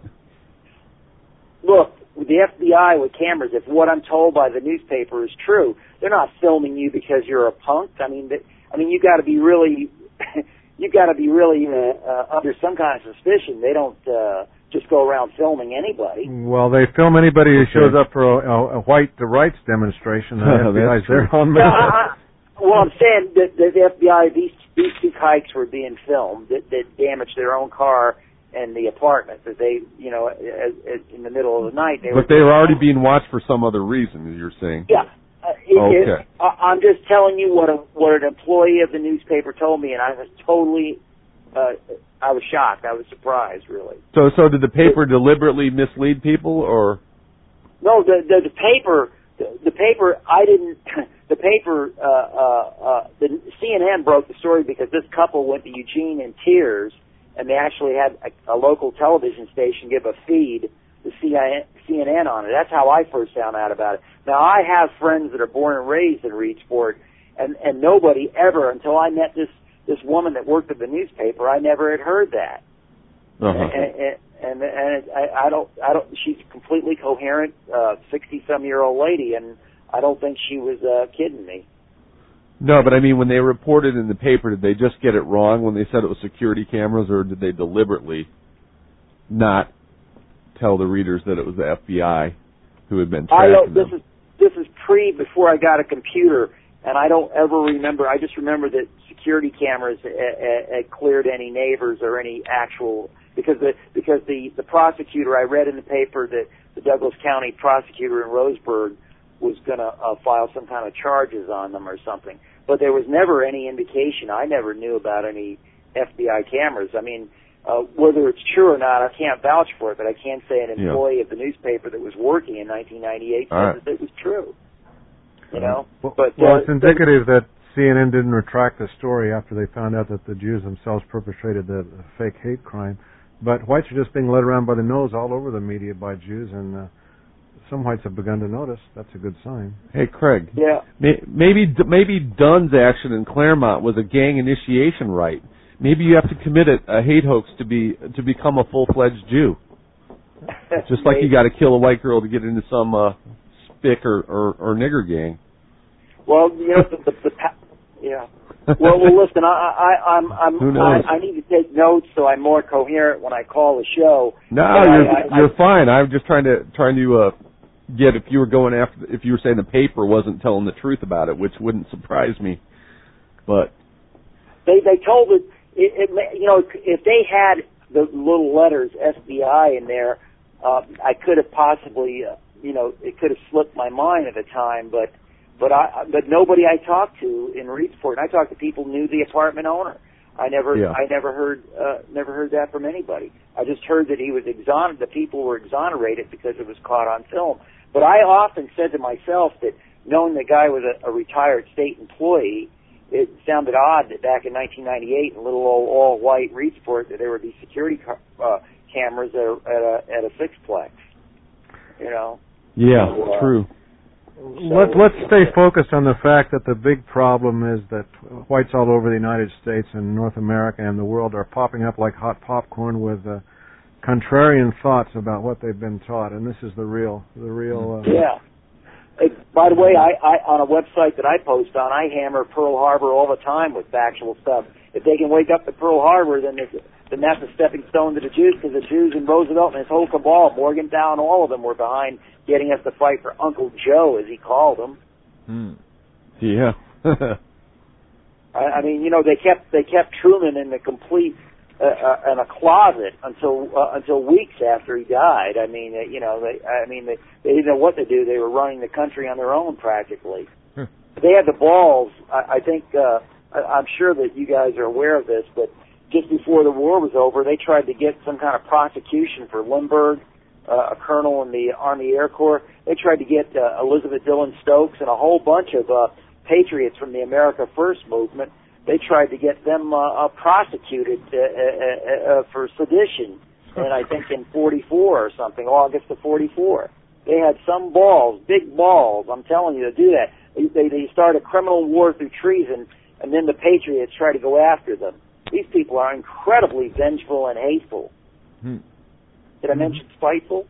Look, with the F B I with cameras, if what I'm told by the newspaper is true, they're not filming you because you're a punk. I mean, they, I mean, you got to be really, you got to be really uh, uh, under some kind of suspicion. They don't uh, just go around filming anybody. Well, they film anybody who shows up for a, a, a white rights demonstration. The F B I's there on no, I, Well, I'm saying that the F B I, these these two hikes were being filmed that, that damaged their own car and the apartment. That they, you know, as, as in the middle of the night. They but were they were already being watched for some other reason, as you're saying. Yeah. Uh, it, okay. It, I, I'm just telling you what a, what an employee of the newspaper told me, and I was totally, uh, I was shocked. I was surprised, really. So, so did the paper it, deliberately mislead people, or? No, the the, the paper. The, the paper, I didn't, the paper, uh, uh, uh, the C N N broke the story because this couple went to Eugene in tears, and they actually had a, a local television station give a feed to C N N on it. That's how I first found out about it. Now, I have friends that are born and raised in Reedsport, and, and nobody ever, until I met this, this woman that worked at the newspaper, I never had heard that. Uh-huh. And, and, and, and I, I don't, I don't. She's a completely coherent, sixty-some-year-old lady, and I don't think she was uh, kidding me. No, but I mean, when they reported in the paper, did they just get it wrong when they said it was security cameras, or did they deliberately not tell the readers that it was the F B I who had been tracking I don't, them? This is this is pre before I got a computer, and I don't ever remember. I just remember that security cameras had cleared any neighbors or any actual. Because the because the, the prosecutor, I read in the paper that the Douglas County prosecutor in Roseburg was going to uh, file some kind of charges on them or something. But there was never any indication. I never knew about any F B I cameras. I mean, uh, whether it's true or not, I can't vouch for it, but I can say an employee yeah. of the newspaper that was working in nineteen ninety-eight said right. that it was true. You know? Well, but, well uh, it's indicative that C N N didn't retract the story after they found out that the Jews themselves perpetrated the, the fake hate crime. But whites are just being led around by the nose all over the media by Jews, and uh, some whites have begun to notice. That's a good sign. Hey, Craig. Yeah. May, maybe maybe Dunn's action in Claremont was a gang initiation rite. Maybe you have to commit a, a hate hoax to be to become a full-fledged Jew. Just like you got to kill a white girl to get into some uh, spick or, or, or nigger gang. Well, you know, the, the, the yeah. Well, well, listen, I, I, I'm, I'm, Who knows? I, I need to take notes so I'm more coherent when I call the show. No, but you're, I, I, you're I, fine. I'm just trying to trying to uh, get if you were going after if you were saying the paper wasn't telling the truth about it, which wouldn't surprise me. But they they told it, it, it you know, if they had the little letters F B I in there, uh, I could have possibly, uh, you know, it could have slipped my mind at the time, but. But I, but nobody I talked to in Reedsport, and I talked to people who knew the apartment owner. I never, yeah. I never heard, uh, never heard that from anybody. I just heard that he was exonerated. The people were exonerated because it was caught on film. But I often said to myself that knowing the guy was a, a retired state employee, it sounded odd that back in nineteen ninety-eight, in little old all-white Reedsport, that there would be security ca- uh, cameras at a, at a at a sixplex. You know. Yeah, so, uh, true. So, Let, let's stay focused on the fact that the big problem is that whites all over the United States and North America and the world are popping up like hot popcorn with uh, contrarian thoughts about what they've been taught, and this is the real, the real. Uh, yeah. Hey, by the way, I, I on a website that I post on, I hammer Pearl Harbor all the time with factual stuff. If they can wake up to Pearl Harbor, then then that's a stepping stone to the Jews, because the Jews and Roosevelt and his whole cabal, Morgenthau and all of them, were behind getting us to fight for Uncle Joe, as he called him. Hmm. Yeah. I, I mean, you know, they kept they kept Truman in the complete uh, uh, in a closet until uh, until weeks after he died. I mean, uh, you know, they I mean they they didn't know what to do. They were running the country on their own practically. They had the balls. I, I think uh, I, I'm sure that you guys are aware of this, but just before the war was over, they tried to get some kind of prosecution for Lindbergh, uh, a colonel in the Army Air Corps. They tried to get uh, Elizabeth Dillon Stokes and a whole bunch of uh, patriots from the America First movement. They tried to get them uh, uh, prosecuted uh, uh, uh, for sedition, and I think in forty-four or something, August of forty-four. They had some balls, big balls, I'm telling you, to do that. They, they, they started a criminal war through treason, and then the patriots tried to go after them. These people are incredibly vengeful and hateful. Hmm. Did I mention spiteful?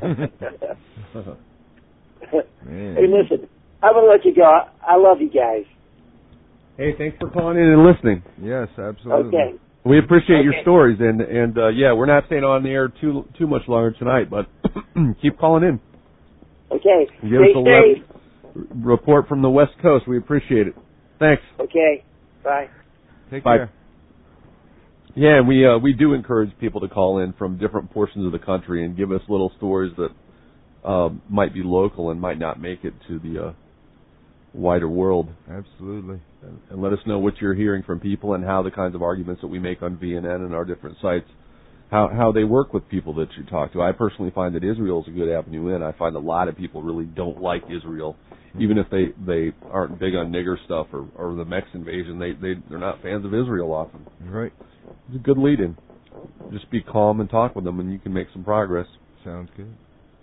Hey, listen, I'm going to let you go. I love you guys. Hey, thanks for calling in and listening. Yes, absolutely. Okay. We appreciate okay. your stories, and and uh, yeah, we're not staying on the air too too much longer tonight, but keep calling in. Okay. Give Stay us a safe. left report from the West Coast. We appreciate it. Thanks. Okay. Bye. Take Bye. care. Yeah, and we uh, we do encourage people to call in from different portions of the country and give us little stories that uh, might be local and might not make it to the uh, wider world. Absolutely. And, and let us know what you're hearing from people and how the kinds of arguments that we make on V N N and our different sites, how how they work with people that you talk to. I personally find that Israel is a good avenue in. I find a lot of people really don't like Israel, even if they, they aren't big on nigger stuff or, or the Mex invasion. They, they, they're not fans of Israel often. Right. It's a good lead-in. Just be calm and talk with them, and you can make some progress. Sounds good.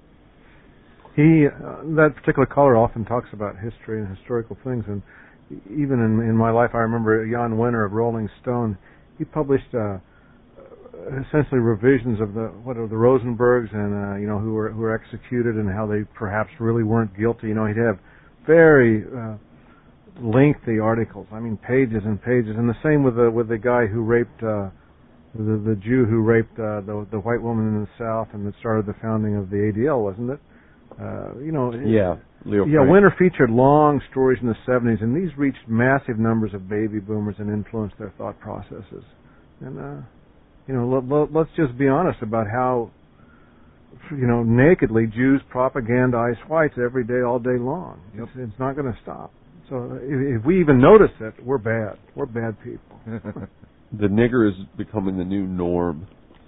He, uh, that particular caller often talks about history and historical things, and even in, in my life, I remember Jan Wenner of Rolling Stone. He published uh, essentially revisions of the what are the Rosenbergs and uh, you know who were who were executed and how they perhaps really weren't guilty. You know, he'd have very uh, lengthy articles. I mean, pages and pages. And the same with the with the guy who raped uh, the the Jew who raped uh, the the white woman in the South and that started the founding of the A D L, wasn't it? Uh, you know. Yeah. Leo yeah. Frank. Winter featured long stories in the seventies, and these reached massive numbers of baby boomers and influenced their thought processes. And uh, you know, let, let, let's just be honest about how, you know, nakedly Jews propagandize whites every day, all day long. Yep. It's, it's not going to stop. So if, if we even notice it, we're bad. We're bad people. The nigger is becoming the new norm.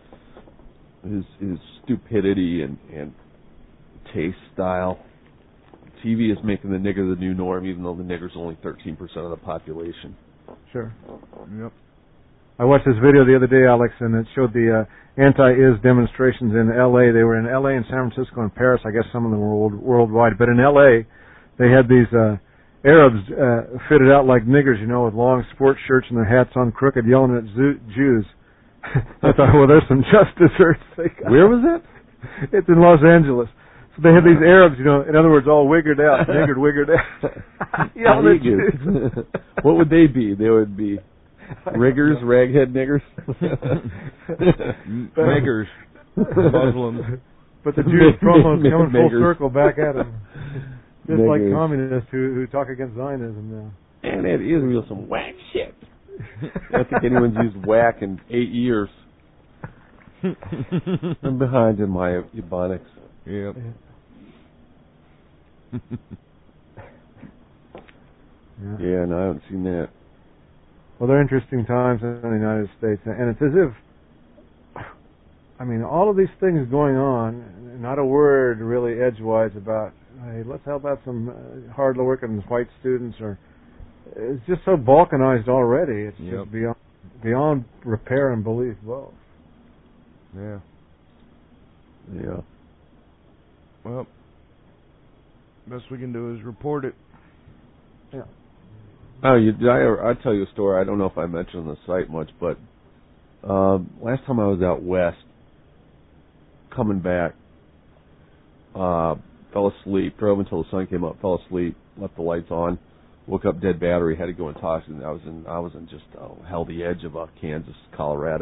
His, his stupidity and, and taste style. T V is making the nigger the new norm, even though the nigger's only thirteen percent of the population. Sure. Yep. I watched this video the other day, Alex, and it showed the uh, anti-Is demonstrations in L A. They were in L A and San Francisco and Paris. I guess some of them were world, worldwide. But in L A, they had these uh, Arabs uh, fitted out like niggers, you know, with long sports shirts and their hats on crooked, yelling at Zoo- Jews. I thought, well, there's some justice. Where was it? It's in Los Angeles. So they had these Arabs, you know, in other words, all wiggered out, niggered, wiggered out. Yelling at Jews. What would they be? They would be riggers, raghead niggers? Niggers. Muslims. But the Jews promos N- coming full niggers. circle back at them. Just Niggers. like communists who, who talk against Zionism now. Man, that Israel some whack shit. I don't think anyone's used whack in eight years. I'm behind in my Ebonics. Yep. Yeah. Yeah, no, I haven't seen that. Well, they're interesting times in the United States, and it's as if, I mean, all of these things going on, not a word really edgewise about, hey, let's help out some uh, hard-working white students, or it's just so balkanized already. It's Yep. just beyond beyond repair and belief both. Yeah. Yeah. Well, best we can do is report it. Yeah. Oh, you, I, I tell you a story. I don't know if I mentioned on the site much, but uh, last time I was out west, coming back, uh, fell asleep, drove until the sun came up, fell asleep, left the lights on, woke up dead battery, had to go and toss, and I was in I was in just oh, hell the edge of uh, Kansas, Colorado.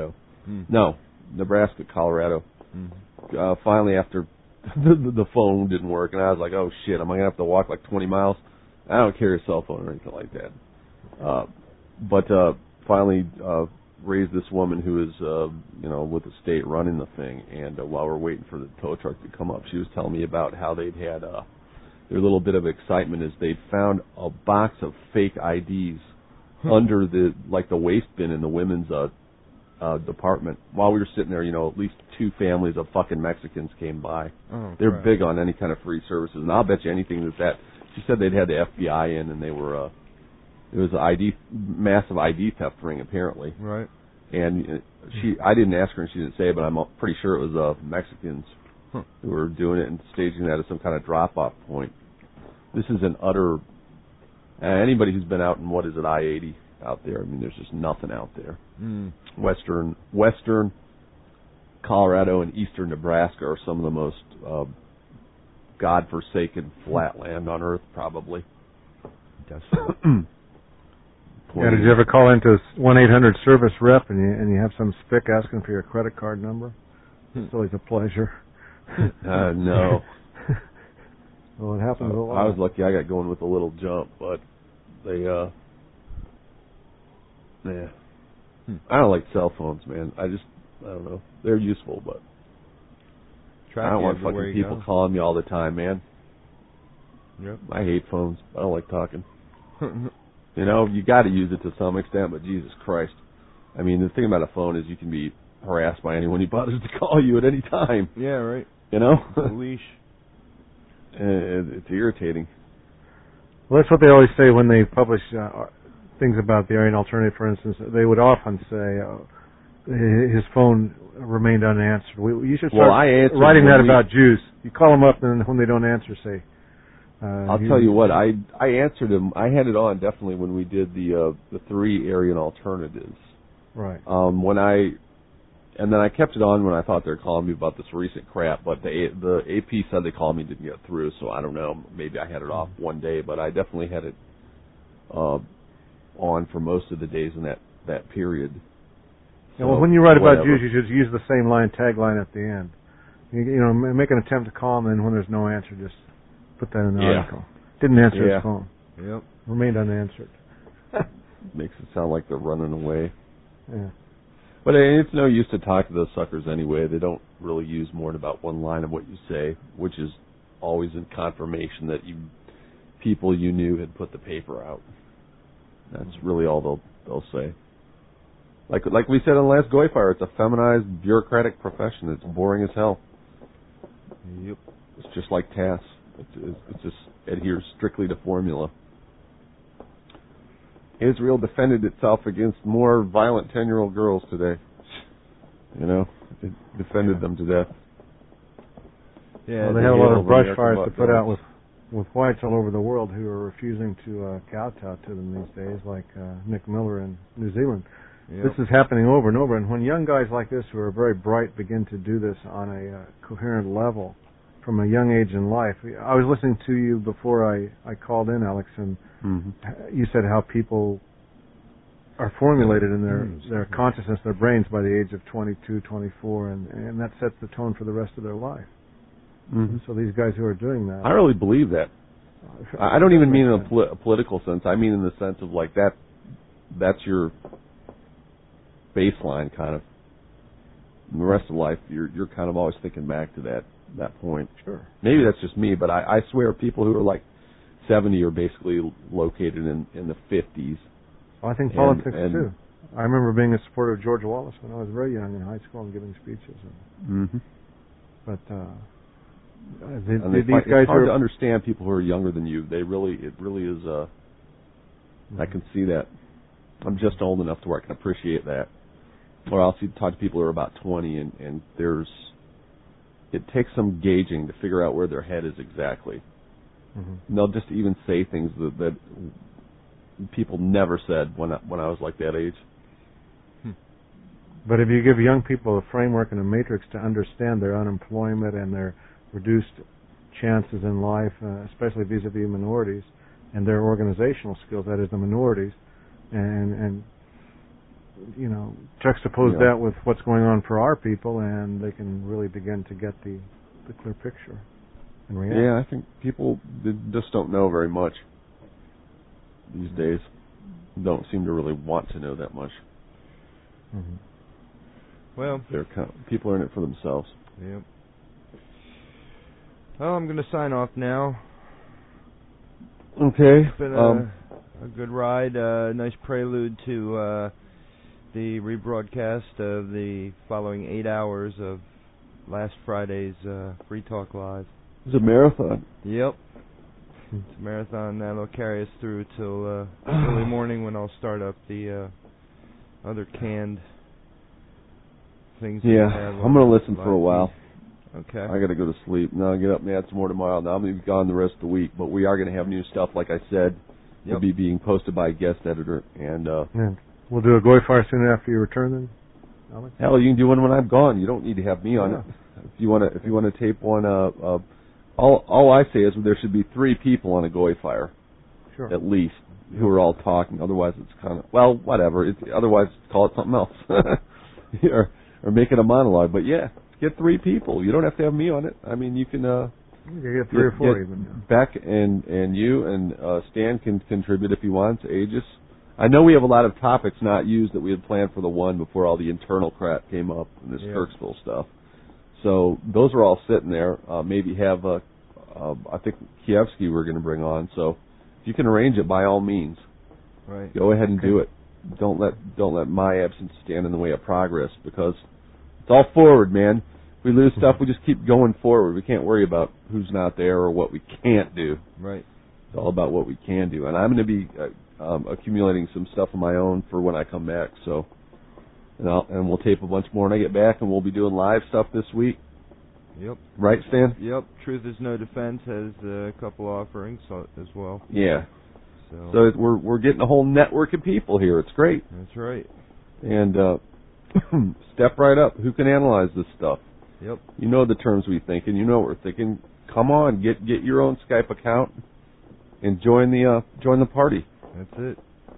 Mm. No, Nebraska, Colorado. Mm. Uh, finally, after the, the phone didn't work, and I was like, oh, shit, am I going to have to walk like twenty miles? I don't carry a cell phone or anything like that. Uh, but uh, finally uh, raised this woman who is, uh, you know, with the state running the thing, and uh, while we're waiting for the tow truck to come up, she was telling me about how they'd had uh, their little bit of excitement is they'd found a box of fake I Ds huh. under the, like the waste bin in the women's uh, uh, department. While we were sitting there, you know, at least two families of fucking Mexicans came by. Oh, They're crap. big on any kind of free services, and I'll bet you anything that that, she said they'd had the F B I in, and they were, uh, it was an I D, massive I D theft ring, apparently. Right. And she, I didn't ask her, and she didn't say it, but I'm pretty sure it was uh, Mexicans huh. who were doing it and staging that as some kind of drop-off point. This is an utter, uh, anybody who's been out in, what is it, I eighty out there, I mean, there's just nothing out there. Mm. Western, Western Colorado and eastern Nebraska are some of the most uh, godforsaken flat land on earth, probably. Yeah, did you ever call into one eight hundred service rep and you and you have some spick asking for your credit card number? It's always a pleasure. uh, no. Well, it happens uh, a lot. I was lucky I got going with a little jump, but they, uh, yeah. Hmm. I don't like cell phones, man. I just, I don't know. They're useful, but Track I don't want fucking people go. calling me all the time, man. Yep. I hate phones. I don't like talking. You know, you got to use it to some extent, but Jesus Christ. I mean, the thing about a phone is you can be harassed by anyone who bothers to call you at any time. Yeah, right. You know? It's a leash. It's irritating. Well, that's what they always say when they publish uh, things about the Aryan Alternative, for instance. They would often say uh, his phone remained unanswered. We, you should start well, I writing that we, about Jews. You call them up, and when they don't answer, say... Uh, I'll tell you what, I I answered him. I had it on definitely when we did the uh, the three Aryan alternatives. Right. Um, when I and then I kept it on when I thought they were calling me about this recent crap. But the the A P said they called me, didn't get through. So I don't know. Maybe I had it off one day, but I definitely had it uh, on for most of the days in that that period. Yeah, well, so, when you write about whatever. Jews, you should use the same line tagline at the end. You, you know, make an attempt to call them, and when there's no answer, just put that in the yeah. article. Didn't answer yeah. his phone. Yep. Remained unanswered. Makes it sound like they're running away. Yeah. But it's no use to talk to those suckers anyway. They don't really use more than about one line of what you say, which is always in confirmation that you people you knew had put the paper out. That's really all they'll they'll say. Like like we said in the last Goy Fire, it's a feminized bureaucratic profession. It's boring as hell. Yep. It's just like T A S. It, it just adheres strictly to formula. Israel defended itself against more violent ten-year-old girls today. You know, it defended yeah. them to death. Yeah, well, they had a lot of brush fires to put out with with whites all over the world who are refusing to uh, kowtow to them these days, like uh, Nick Miller in New Zealand. Yep. This is happening over and over, and when young guys like this who are very bright begin to do this on a uh, coherent level from a young age in life. I was listening to you before I, I called in, Alex, and mm-hmm. you said how people are formulated in their, mm-hmm. their consciousness, their brains by the age of twenty-two, twenty-four, and, and that sets the tone for the rest of their life. Mm-hmm. So these guys who are doing that... I really believe that. I don't even mean in a, poli- a political sense. I mean in the sense of like that, that's your baseline kind of. In the rest of life, you're you're kind of always thinking back to that that point. Sure. Maybe that's just me, but I, I swear people who are like seventy are basically located in, in the fifties. Well, I think and, politics and too. I remember being a supporter of George Wallace when I was very young in high school and giving speeches. And, mm-hmm. But uh, the, and the, they these find, guys it's hard are to understand people who are younger than you. They really, it really is. Uh, mm-hmm. I can see that. I'm just old enough to where I can appreciate that. Or I'll see talk to people who are about twenty, and, and there's. It takes some gauging to figure out where their head is exactly. Mm-hmm. And they'll just even say things that, that people never said when I, when I was like that age. Hmm. But if you give young people a framework and a matrix to understand their unemployment and their reduced chances in life, uh, especially vis-a-vis minorities, and their organizational skills, that is the minorities, and and you know, juxtapose Yeah. that with what's going on for our people, and they can really begin to get the, the clear picture and react. Yeah, I think people they just don't know very much these days. Don't seem to really want to know that much. Mm-hmm. Well, They're kind of, people are in it for themselves. Yep. Well, I'm going to sign off now. Okay. It's been Um, a, a good ride. A uh, nice prelude to uh, the rebroadcast of the following eight hours of last Friday's uh, Free Talk Live. it's a marathon. Yep. It's a marathon that'll carry us through till uh, early morning when I'll start up the uh, other canned things. that Yeah, we have I'm going to on listen live for a while. feed. Okay. I got to go to sleep. Now I'll get up and add some more tomorrow. Now I'm going to be gone the rest of the week, but we are going to have new stuff, like I said. Yep. Will be being posted by a guest editor. And uh, Yeah. We'll do a Goy Fire soon after you return, then, Alex? hell, you can do one when I'm gone. You don't need to have me on Yeah. it. If you want to, if you want to tape one, uh, uh, all all I say is there should be three people on a Goy Fire, Sure. at least, who are all talking. Otherwise, it's kind of well, whatever. It's, otherwise, call it something else, or or make it a monologue. But yeah, get three people. You don't have to have me on it. I mean, you can. Uh, You can get three or four get even. Beck and and you and uh, Stan can contribute if he wants. Aegis. I know we have a lot of topics not used that we had planned for the one before all the internal crap came up and this Yeah. Kirksville stuff. So those are all sitting there. Uh, maybe have a, uh, I think Kievsky we're going to bring on. So if you can arrange it, by all means, Right. go ahead and Okay. do it. Don't let don't let my absence stand in the way of progress, because it's all forward, man. If we lose stuff, we just keep going forward. We can't worry about who's not there or what we can't do. Right. It's all about what we can do. And I'm going to be uh, um, accumulating some stuff of my own for when I come back. So, and, I'll, and we'll tape a bunch more when I get back, and we'll be doing live stuff this week. Yep. Right, Stan? Yep. Truth is No Defense has a couple offerings so, as well. Yeah. So, So it, we're we're getting a whole network of people here. It's great. that's right. And uh, step right up. Who can analyze this stuff? Yep. You know the terms we think, and you know what we're thinking. Come on, get get your own Skype account and join the uh, join the party. That's it.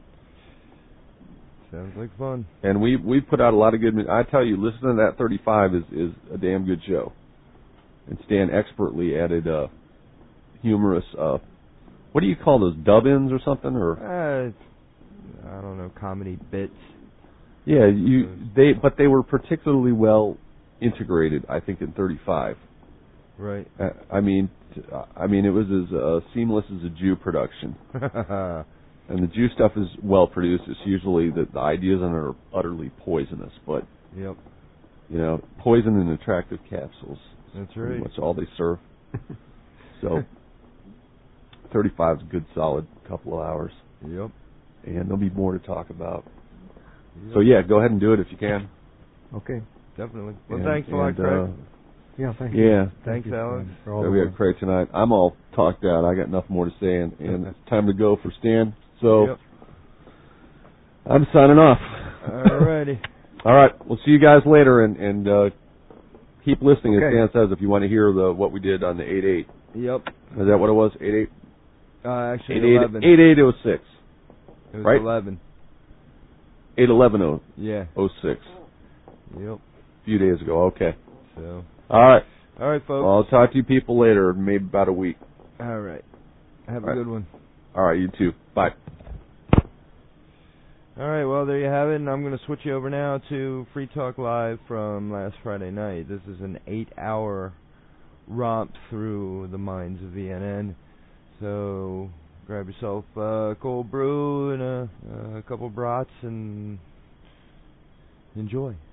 Sounds like fun. And we we put out a lot of good. I tell you, listening to that thirty-five is is a damn good show. And Stan expertly added uh, humorous. Uh, what do you call those, dub-ins or something? Or Uh, I don't know, comedy bits. yeah, you they but they were particularly well integrated, I think, in thirty-five. Right. Uh, I mean, I mean, it was as uh, seamless as a Jew production. And the Jew stuff is well produced. It's usually the, the ideas in it are utterly poisonous, but Yep. you know, poison in attractive capsules. That's Pretty right. much all they serve. So, thirty-five is a good, solid couple of hours, Yep. and there'll be more to talk about. Yep. So yeah, go ahead and do it if you can. Okay. Definitely. Well, And- thanks a lot, and, Craig. uh, Yeah, thank you. Yeah. Thank Thanks, you Alex. for all So the we work. had Craig tonight. I'm all talked out. I got nothing more to say, and, and it's time to go for Stan. So Yep. I'm signing off. Alrighty. All right. We'll see you guys later, and and uh, keep listening. Okay. As Stan says, if you want to hear the what we did on the eight eight. Yep. Is that what it was? eight eight. Uh, actually, eight eight eleven. eight eight oh six. It was right? eleven. eight eleven oh Yeah. six. Yep. A few days ago. Okay. So. All right. All right, folks. Well, I'll talk to you people later, maybe about a week. All right. Have All a right. good one. All right. You too. Bye. All right, well, there you have it, and I'm going to switch you over now to Free Talk Live from last Friday night. This is an eight-hour romp through the minds of V N N. So grab yourself a cold brew and a, a couple brats and enjoy.